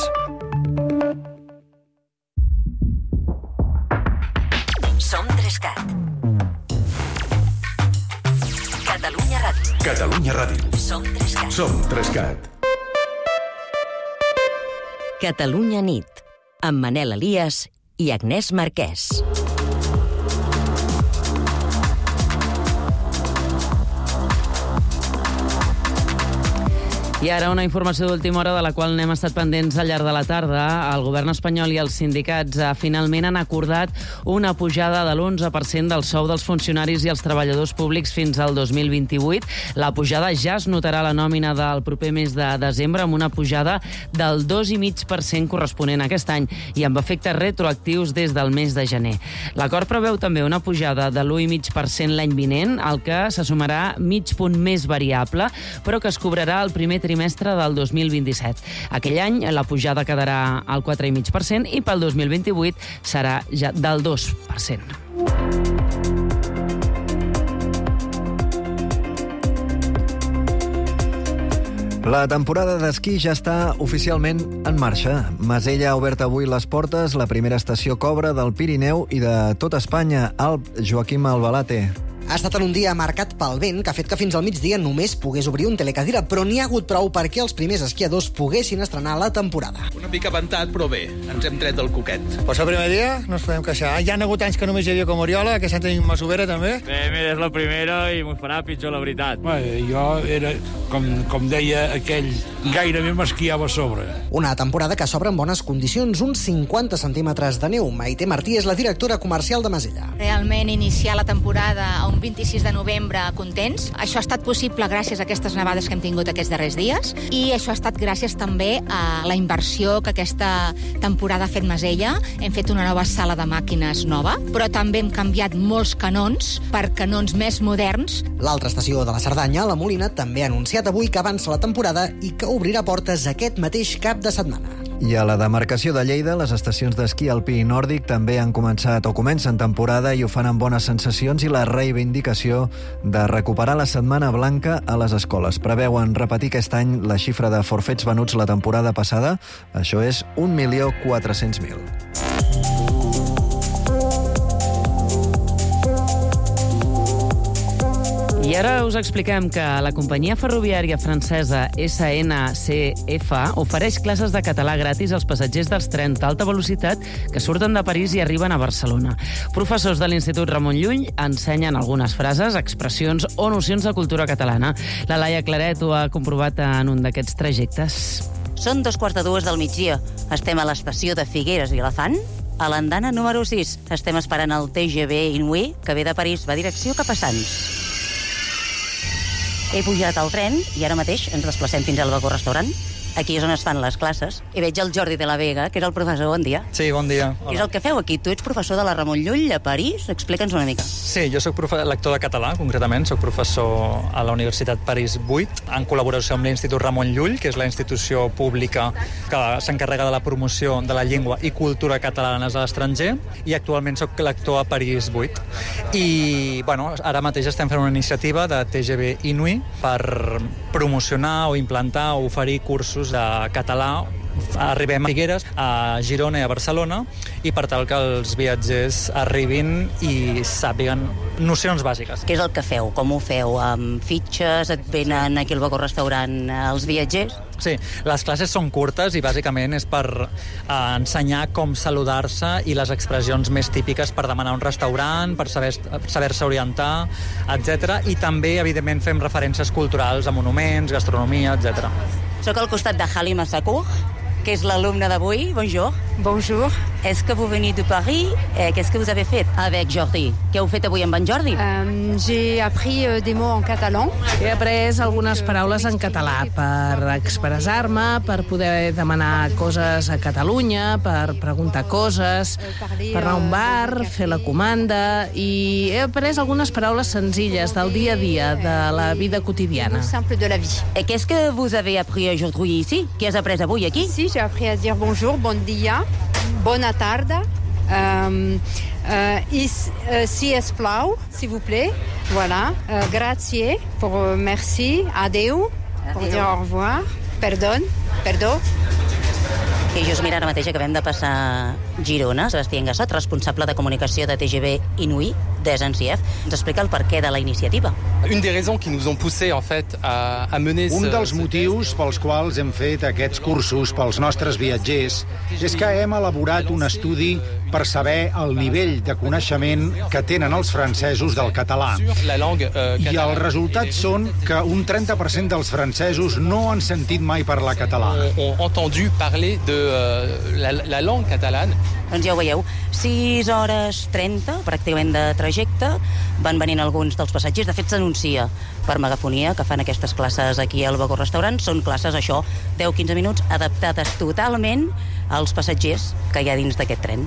Som 3CAT. Catalunya Ràdio. Catalunya Ràdio. Som 3CAT. Som 3CAT. Catalunya nit, amb Manel Elias i Agnès Marquès. I ara una informació d'última hora de la qual n'hem estat pendents al llarg de la tarda. El govern espanyol i els sindicats finalment han acordat una pujada de l'11% del sou dels funcionaris i els treballadors públics fins al 2028. La pujada ja es notarà a la nòmina del proper mes de desembre amb una pujada del 2,5% corresponent a aquest any i amb efectes retroactius des del mes de gener. L'acord preveu també una pujada de l'1,5% l'any vinent, el que se sumarà mig punt més variable, però que es cobrarà el primer trimestre del 2027. Aquell any la pujada quedarà al 4,5% i pel 2028 serà ja del 2%. La temporada d'esquí ja està oficialment en marxa. Masella ha obert avui les portes, la primera estació Cobra del Pirineu i de tot Espanya. Joaquim Albalate. Ha estat en un dia marcat pel vent que ha fet que fins al migdia només pogués obrir un telecadira, però n'hi ha hagut prou perquè els primers esquiadors poguessin estrenar la temporada. Una mica ventat, però bé, ens hem tret del coquet. Pues el primer dia no ens podem queixar. Hi ha hagut anys que només hi havia com Oriola, aquest any tenim Masovera també. Bé, és la primera i m'ho farà pitjor, la veritat. Jo era, com deia aquell, gairebé m'esquiava a sobre. Una temporada que s'obre en bones condicions, uns 50 centímetres de neu. Maite Martí és la directora comercial de Masella. Realment iniciar la temporada a un 26 de novembre contents. Això ha estat possible gràcies a aquestes nevades que hem tingut aquests darrers dies i això ha estat gràcies també a la inversió que aquesta temporada ha fet Masella. Hem fet una nova sala de màquines nova, però també hem canviat molts canons per canons més moderns. L'altra estació de la Cerdanya, la Molina, també ha anunciat avui que avança la temporada i que obrirà portes aquest mateix cap de setmana. I a la demarcació de Lleida, les estacions d'esquí alpí i nòrdic també han començat o comencen temporada i ho fan amb bones sensacions i la reivindicació de recuperar la Setmana Blanca a les escoles. Preveuen repetir aquest any la xifra de forfets venuts la temporada passada. Això és 1.400.000. I ara us expliquem que la companyia ferroviària francesa SNCF ofereix classes de català gratis als passatgers dels trens d'alta velocitat que surten de París i arriben a Barcelona. Professors de l'Institut Ramon Llull ensenyen algunes frases, expressions o nocions de cultura catalana. La Laia Claret ho ha comprovat en un d'aquests trajectes. Són 2:45 del migdia. Estem a l'estació de Figueres i Vilafant, a l'andana número 6. Estem esperant el TGV Inouï, que ve de París, va direcció cap a Sants. He pujat al tren i ara mateix ens desplacem fins al Vagó Restaurant. Aquí és on es fan les classes. I veig el Jordi de la Vega, que és el professor. Bon dia. Sí, bon dia. Hola. Què és el que feu aquí? Tu ets professor de la Ramon Llull a París. Explica'ns una mica. Sí, jo soc lector de català, concretament. Soc professor a la Universitat París 8, en col·laboració amb l'Institut Ramon Llull, que és la institució pública que s'encarrega de la promoció de la llengua i cultura catalanes a l'estranger, i actualment soc lector a París 8. I, bueno, ara mateix estem fent una iniciativa de TGV Inui per promocionar o implantar o oferir cursos de català. Arribem a Figueres, a Girona i a Barcelona, i per tal que els viatgers arribin i sàpiguen nocions bàsiques. Què és el que feu? Com ho feu? Amb fitxes? Et venen aquí al Vagó Restaurant els viatgers? Sí, les classes són curtes i bàsicament és per ensenyar com saludar-se i les expressions més típiques per demanar un restaurant, per saber-se orientar, etc. I també, evidentment, fem referències culturals a monuments, gastronomia, etc. Soc al costat de Halima Sakour, que és l'alumne d'avui. Bonjour. Bonjour. Est-ce que vous venez de Paris? Qu'est-ce que vous avez fait avec Jordi? Què heu fet avui amb en Jordi? J'ai appris des mots en catalan. He après algunes paraules en català per expressar-me, per poder demanar coses a Catalunya, per preguntar coses, per anar a un bar, fer la comanda, i he après algunes paraules senzilles del dia a dia, de la vida quotidiana. Simple de la vie. Et qu'est-ce que vous avez appris aujourd'hui ici? Què has après avui aquí? Ici, j'ai appris à dire bonjour, bon dia, bona tarda, si es plau, s'il vous plaît, voilà, grazie, pour merci, adeu, pour dire au revoir, perdó. I just mira, ara mateix acabem de passar Girona. Sebastián Gassot, responsable de comunicació de TGV Inui, de SNCF, ens explica el perquè de la iniciativa. Une des raisons qui nous ont poussé en fait à mener Un dels motius pels quals hem fet aquests cursos pels nostres viatgers és que hem elaborat un estudi per saber el nivell de coneixement que tenen els francesos del català. I els resultats són que un 30% dels francesos no han sentit mai parlar català. Ont entendu parler de la langue catalane. Doncs ja ho veieu, 6 hores 30, pràcticament de trajecte, van venint alguns dels passatgers. De fet, s'anuncia per megafonia que fan aquestes classes aquí al Vagó Restaurant. Són classes, això, 10-15 minuts, adaptades totalment als passatgers que hi ha dins d'aquest tren.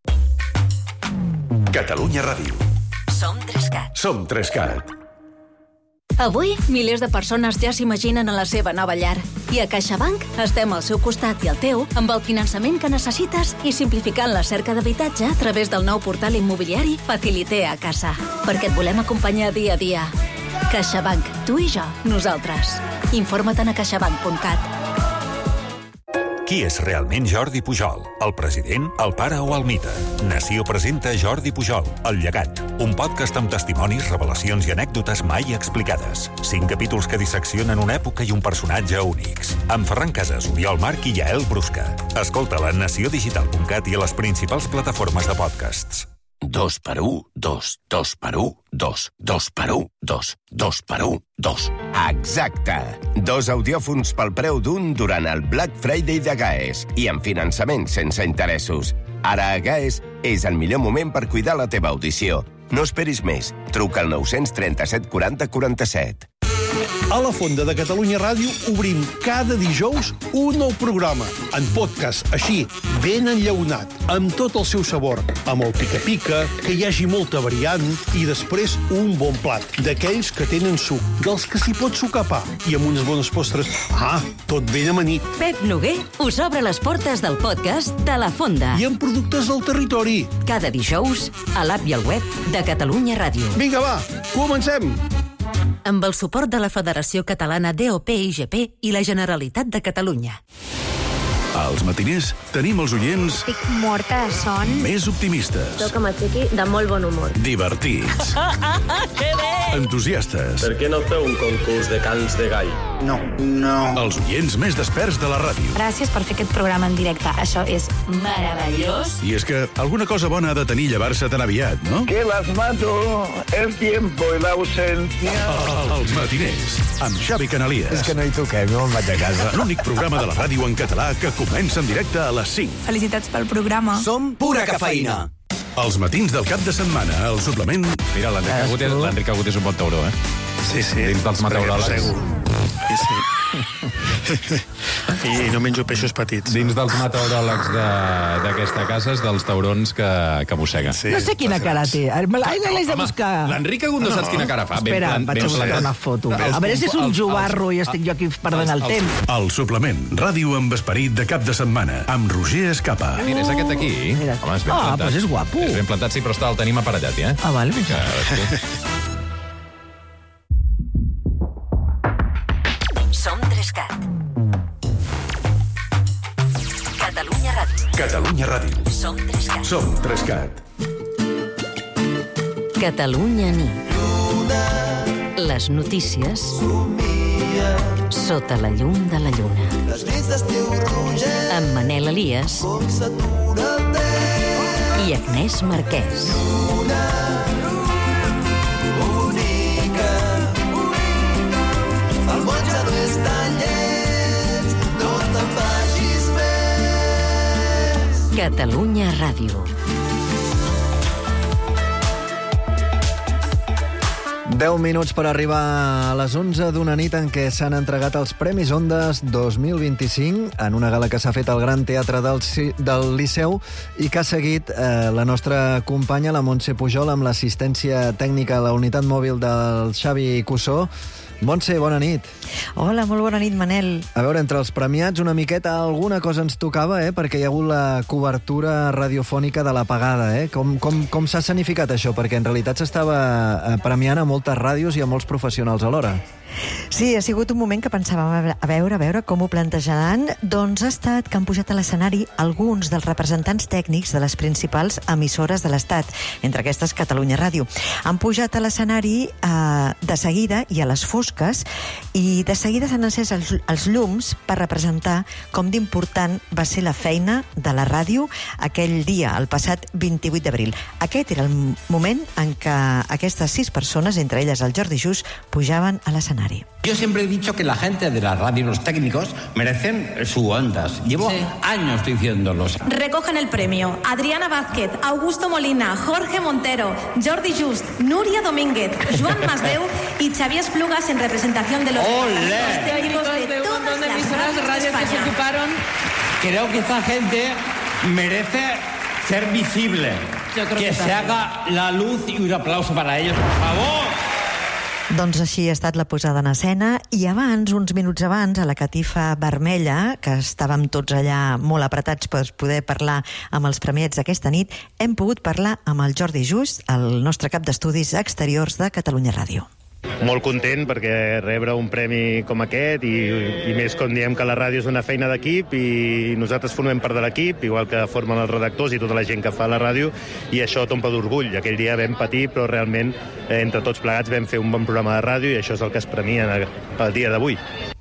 Catalunya Ràdio. Som 3CAT. Som 3CAT. Avui, milers de persones ja s'imaginen en la seva nova llar. I a CaixaBank estem al seu costat i al teu amb el finançament que necessites i simplificant la cerca d'habitatge a través del nou portal immobiliari Facilité a Casa. Perquè et volem acompanyar dia a dia. CaixaBank. Tu i jo. Nosaltres. Informa't a caixabank.cat. Qui és realment Jordi Pujol? El president, el pare o el mite? Nació presenta Jordi Pujol, El llegat, un podcast amb testimonis, revelacions i anècdotes mai explicades. 5 capítols que disseccionen una època i un personatge únics. Amb Ferran Casas, Oriol Marc i Yael Brusca. Escolta-la a naciodigital.cat i a les principals plataformes de podcasts. 2 per 1, 2, 2 per 1, 2, 2 per 1, 2, 2 per 1, 2. Exacte. 2 audiòfons pel preu d'un durant el Black Friday de GAES i amb finançament sense interessos. Ara a GAES és el millor moment per cuidar la teva audició. No esperis més. Truca al 937 40 47. A la Fonda de Catalunya Ràdio obrim cada dijous un nou programa, en podcast, així, ben enllaunat, amb tot el seu sabor, amb el pica-pica, que hi hagi molta variant, i després un bon plat, d'aquells que tenen suc, dels que s'hi pot sucar pa, i amb unes bones postres. Tot ben amanit. Pep Noguer us obre les portes del podcast de la Fonda. I amb productes del territori. Cada dijous, a l'app i al web de Catalunya Ràdio. Vinga, va, comencem! Amb el suport de la Federació Catalana DOP-IGP i la Generalitat de Catalunya. Als matiners tenim els oients Estic morta de son. més optimistes, Que m'aixequi de molt bon humor. divertits, Que bé! entusiastes. Per què no feu un concurs de cants de gall? No. Els oients més desperts de la ràdio. Gràcies per fer aquest programa en directe. Això és meravellós. I és que alguna cosa bona ha de tenir llevar-se tan aviat, no? Que las mato, el tiempo y la ausencia. Els matiners, amb Xavi Canalies. És que no hi toquem, no me'n vaig a casa. L'únic programa de la ràdio en català que comença en directe a les 5. Felicitats pel programa. Som pura cafeïna. Els matins del cap de setmana, el suplement... Mira, l'Enric Agut és un bon tauró, eh? Sí. Dins dels meteoròlegs. Sí. I no menjo peixos petits. Dins dels meteoròlegs d'aquesta casa és dels taurons que mossega. Sí, no sé quina cara té. L'haig de buscar. L'Enric Agundo saps quina cara fa? Espera, vaig a buscar una foto. A veure si és un jovarro i estic jo aquí perdent el temps. El suplement, ràdio amb esperit de cap de setmana, amb Roger Escapa. Mira, és aquest aquí. Home, és ben plantat. Doncs és guapo. És ben plantat, sí, però el tenim aparellat, ja. Vale. Som 3CAT. Catalunya Ràdio. Catalunya Ràdio. Som 3CAT. Som 3CAT. Catalunya nit. Les notícies sota la llum de la lluna. Amb Manel Elias i Agnès Marquès. El món ja no és tan lleig, no te'n vagis més. Catalunya Ràdio. 10 minuts per arribar a les 11 d'una nit en què s'han entregat els Premis Ondas 2025 en una gala que s'ha fet al Gran Teatre del Liceu i que ha seguit la nostra companya, la Montse Pujol, amb l'assistència tècnica a la unitat mòbil del Xavi Cussó. Montse, bona nit. Hola, molt bona nit, Manel. A veure, entre els premiats una miqueta alguna cosa ens tocava, perquè hi ha hagut la cobertura radiofònica de l'apagada. Com s'ha escenificat això? Perquè en realitat s'estava premiant a moltes ràdios i a molts professionals alhora. Sí, ha sigut un moment que pensàvem a veure com ho plantejaran. Doncs ha estat que han pujat a l'escenari alguns dels representants tècnics de les principals emissores de l'Estat, entre aquestes Catalunya Ràdio. Han pujat a l'escenari de seguida i a les fosques, i de seguida s'han encès els llums per representar com d'important va ser la feina de la ràdio aquell dia, el passat 28 d'abril. Aquest era el moment en què aquestes 6 persones, entre elles el Jordi Just, pujaven a l'escenari. Yo siempre he dicho que la gente de la radio, los técnicos, merecen su Ondas. Llevo años diciéndolos. Recogen el premio Adriana Vázquez, Augusto Molina, Jorge Montero, Jordi Just, Núria Domínguez, Joan Masdeu y Xavier Esplugas en representación de los técnicos de todas las emisoras de radio que se ocuparon. Creo que esta gente merece ser visible. Que se haga la luz y un aplauso para ellos, por favor. Doncs així ha estat la posada en escena, i abans, uns minuts abans, a la catifa vermella, que estàvem tots allà molt apretats per poder parlar amb els premiats d'aquesta nit, hem pogut parlar amb el Jordi Just, el nostre cap d'estudis exteriors de Catalunya Ràdio. Molt content perquè rebre un premi com aquest i més com diem que la ràdio és una feina d'equip i nosaltres formem part de l'equip, igual que formen els redactors i tota la gent que fa la ràdio, i això t'omple d'orgull. Aquell dia vam patir, però realment entre tots plegats vam fer un bon programa de ràdio i això és el que es premia el dia d'avui.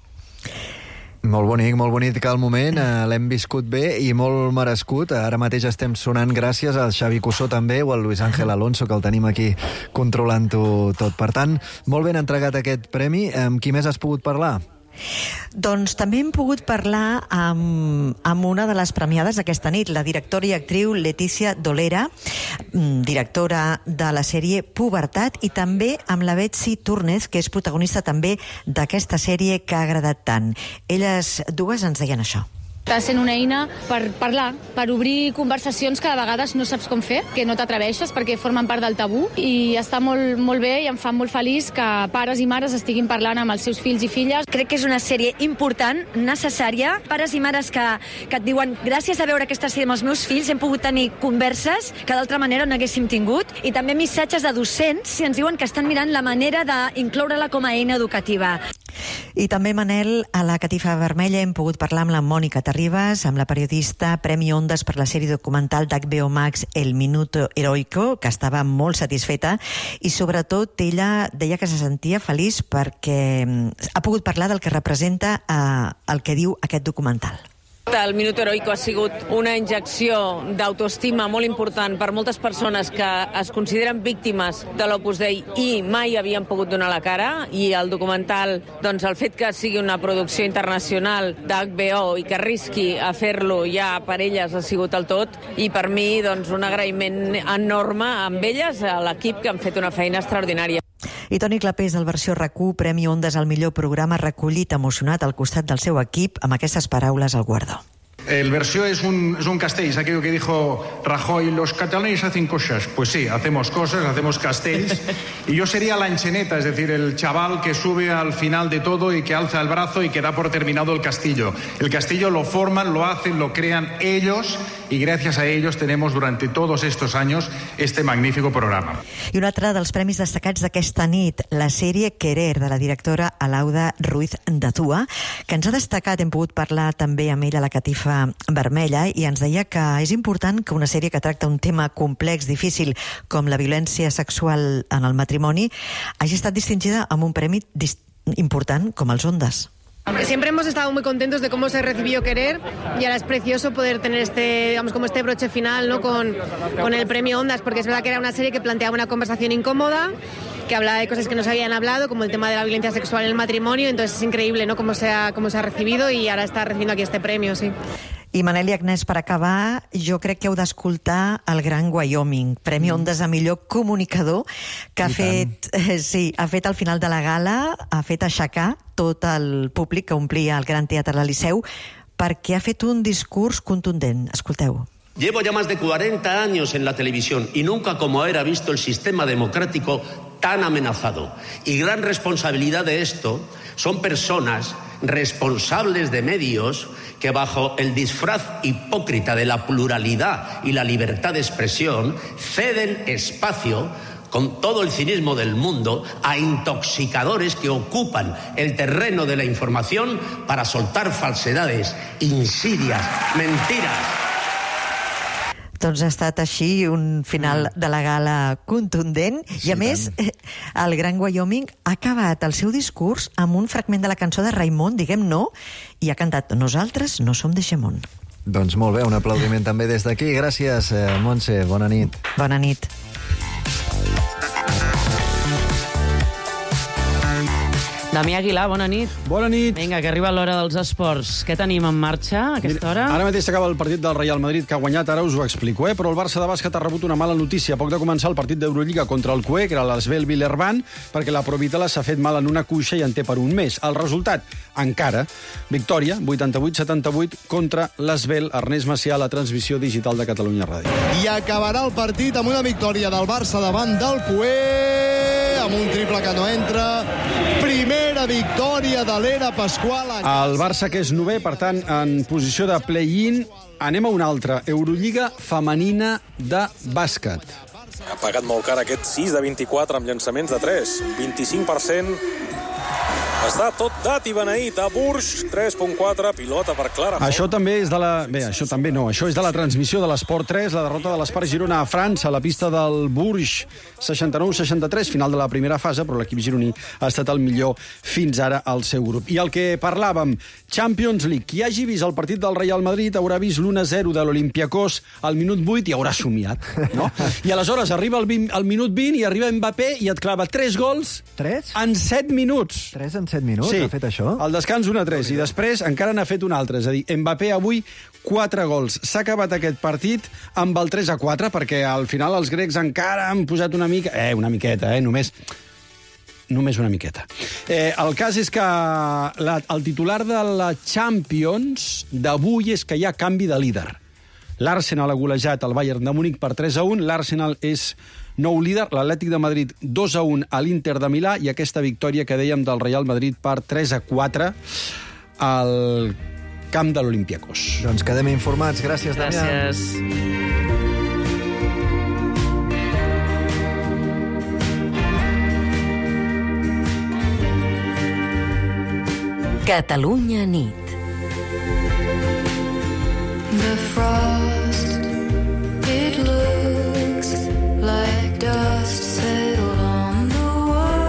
Molt bonic que al moment l'hem viscut bé i molt merescut. Ara mateix estem sonant gràcies al Xavi Cussó també, o al Luis Ángel Alonso, que el tenim aquí controlant-ho tot. Per tant, molt ben entregat aquest premi. Amb qui més has pogut parlar? Doncs també hem pogut parlar amb una de les premiades d'aquesta nit, la directora i actriu Letícia Dolera, directora de la sèrie Pubertat, i també amb la Betsy Túrnez, que és protagonista també d'aquesta sèrie que ha agradat tant. Elles dues ens deien això. Està sent una eina per parlar, per obrir conversacions que de vegades no saps com fer, que no t'atreveixes perquè formen part del tabú, i està molt bé i em fa molt feliç que pares i mares estiguin parlant amb els seus fills i filles. Crec que és una sèrie important, necessària. Pares i mares que et diuen gràcies a veure aquesta sèrie amb els meus fills hem pogut tenir converses que d'altra manera no haguéssim tingut, i també missatges de docents que ens diuen que estan mirant la manera d'incloure-la com a eina educativa. I també, Manel, a la catifa vermella hem pogut parlar amb la Mònica Terribas, amb la periodista Premi Ondas per la sèrie documental d'HBO Max El Minuto Heroico, que estava molt satisfeta, i sobretot ella deia que se sentia feliç perquè ha pogut parlar del que representa el que diu aquest documental. El Minuto Heroico ha sigut una injecció d'autoestima molt important per moltes persones que es consideren víctimes de l'Opus Dei i mai havien pogut donar la cara, i el documental, doncs el fet que sigui una producció internacional d'HBO i que arrisqui a fer-lo ja per elles ha sigut el tot, i per mi doncs un agraïment enorme amb elles, a l'equip, que han fet una feina extraordinària. I Toni Clapés, el versió RAC1, Premi Ondas al millor programa, recollit emocionat al costat del seu equip amb aquestes paraules al guardó. El Versión es un castells, aquello que dijo Rajoy, los catalanes hacen cosas. Pues sí, hacemos cosas, hacemos castells. Y yo sería la encheneta, es decir, el chaval que sube al final de todo y que alza el brazo y que da por terminado el castillo. El castillo lo forman, lo hacen, lo crean ellos y gracias a ellos tenemos durante todos estos años este magnífico programa. I un altre dels premis destacats d'aquesta nit, la sèrie Querer, de la directora Alauda Ruiz de Tua, que ens ha destacat, hem pogut parlar també amb ella a la catifa vermella, i ens deia que és important que una sèrie que tracta un tema complex, difícil, com la violència sexual en el matrimoni, hagi estat distingida amb un premi important com els Ondas. Siempre hemos estado muy contentos de cómo se recibió Querer y ahora es precioso poder tener este broche final, ¿no? con el premio Ondas, porque es verdad que era una serie que planteaba una conversación incómoda, que hablaba de cosas que no se habían hablado, como el tema de la violencia sexual en el matrimonio, entonces es increíble, ¿no? cómo se ha recibido y ahora está recibiendo aquí este premio, sí. I Manel i Agnès, per acabar, jo crec que heu d'escoltar el Gran Wyoming, Premi Ondas a millor comunicador, que ha fet al final de la gala, ha fet aixecar tot el públic que omplia el Gran Teatre del Liceu, perquè ha fet un discurs contundent. Escolteu. Llevo ya más de 40 años en la televisión y nunca como ahora he visto el sistema democrático tan amenazado. Y gran responsabilidad de esto son personas responsables de medios que bajo el disfraz hipócrita de la pluralidad y la libertad de expresión ceden espacio con todo el cinismo del mundo a intoxicadores que ocupan el terreno de la información para soltar falsedades, insidias, mentiras. Doncs ha estat així un final de la gala contundent i, a més, el Gran Wyoming ha acabat el seu discurs amb un fragment de la cançó de Raimon, Diguem No, i ha cantat Nosaltres no som de Xemón. Doncs molt bé, un aplaudiment també des d'aquí. Gràcies, Montse. Bona nit. Bona nit. Damià Aguilar, bona nit. Bona nit. Vinga, que arriba l'hora dels esports. Què tenim en marxa a aquesta hora? Ara mateix s'acaba el partit del Real Madrid, que ha guanyat, ara us ho explico, però el Barça de bàsquet ha rebut una mala notícia. A poc de començar el partit d'Eurolliga contra el CUE, que era l'Asvel Villerban, perquè la Provitala s'ha fet mal en una cuixa i en té per un mes. El resultat, encara, victòria, 88-78 contra l'Asvel. Ernest Macià, la transmissió digital de Catalunya Ràdio. I acabarà el partit amb una victòria del Barça davant del CUE, amb un triple que no entra. Primera victòria de l'era Pasqual. El Barça, que és novè, per tant, en posició de play-in. Anem a una altra. Eurolliga femenina de bàsquet. Ha pagat molt car aquest 6 de 24 amb llançaments de 3. 25%. Està tot dat i beneït a Bourges, 3.4, pilota per Clara. Això també és de la... Bé, això també no. Això és de la transmissió de l'Esport 3, la derrota de l'Espart Girona a França, a la pista del Bourges, 69-63, final de la primera fase, però l'equip gironí ha estat el millor fins ara al seu grup. I el que parlàvem, Champions League. Qui hagi vist el partit del Real Madrid haurà vist l'1-0 de l'Olympiacos al minut 8 i haurà somiat, no? I aleshores arriba al minut 20 i arriba Mbappé i et clava 3 gols en 7 minuts. 3 en 7 minuts, sí, ha fet això? Al descans 1-3, i després encara n'ha fet un altre. És a dir, Mbappé avui 4 gols. S'ha acabat aquest partit amb el 3-4, perquè al final els grecs encara han posat una mica... Una miqueta, només una miqueta. El cas és que el titular de la Champions d'avui és que hi ha canvi de líder. L'Arsenal ha golejat el Bayern de Múnich per 3-1. L'Arsenal és nou líder, l'Atlètic de Madrid 2-1 a l'Inter de Milà, i aquesta victòria que dèiem del Real Madrid per 3-4 al camp de l'Olympiacos. Doncs quedem informats. Gràcies, Damià. Gràcies. Catalunya nit. The frost, it looks like dust settled on the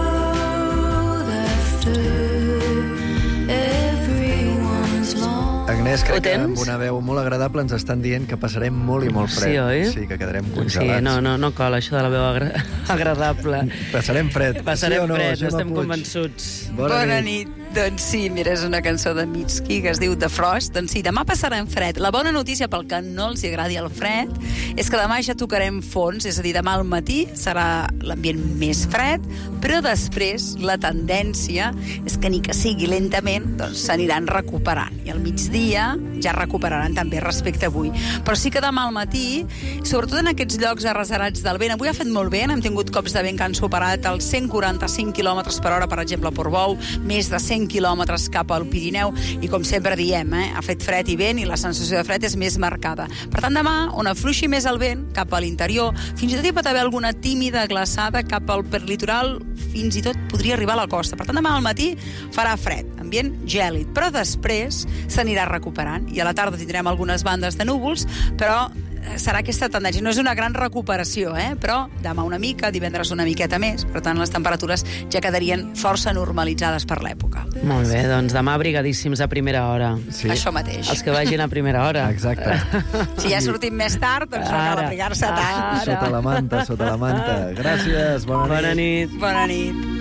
world after everyone's long. Agnès, Ho crec que tens? amb una veu molt agradable ens estan dient que passarem molt i molt fred. Sí, oi? Sí, que quedarem Sí, congelats. no cola, això de la veu agradable. Passarem fred. Passarem Sí o no, fred, Gemma estem Puig? convençuts. Bona nit. Doncs sí, mira, és una cançó de Mitski que es diu The Frost. Doncs sí, demà passarem fred. La bona notícia pel que no els agradi el fred és que demà ja tocarem fons, és a dir, demà al matí serà l'ambient més fred, però després la tendència és que ni que sigui lentament doncs s'aniran recuperant. I al migdia ja recuperaran també respecte a avui. Però sí que demà al matí, sobretot en aquests llocs arrecerats del vent, avui ha fet molt vent, hem tingut cops de vent que han superat els 145 km per hora, per exemple, a Portbou, més de 100 quilòmetres cap al Pirineu, i com sempre diem, ha fet fred i vent i la sensació de fred és més marcada. Per tant, demà, on afluixi més el vent, cap a l'interior, fins i tot hi pot haver alguna tímida glaçada cap al perlitoral, fins i tot podria arribar a la costa. Per tant, demà al matí farà fred, ambient gèlid, però després s'anirà recuperant, i a la tarda tindrem algunes bandes de núvols, però serà aquesta tendència. No és una gran recuperació, però demà una mica, divendres una miqueta més, per tant les temperatures ja quedarien força normalitzades per l'època. Molt bé, doncs demà abrigadíssims a primera hora. Sí. Això mateix. Els que vagin a primera hora. Exacte. Si ja sortim més tard, doncs no cal abrigar-se tant. Sota la manta. Gràcies, bona nit. Bona nit.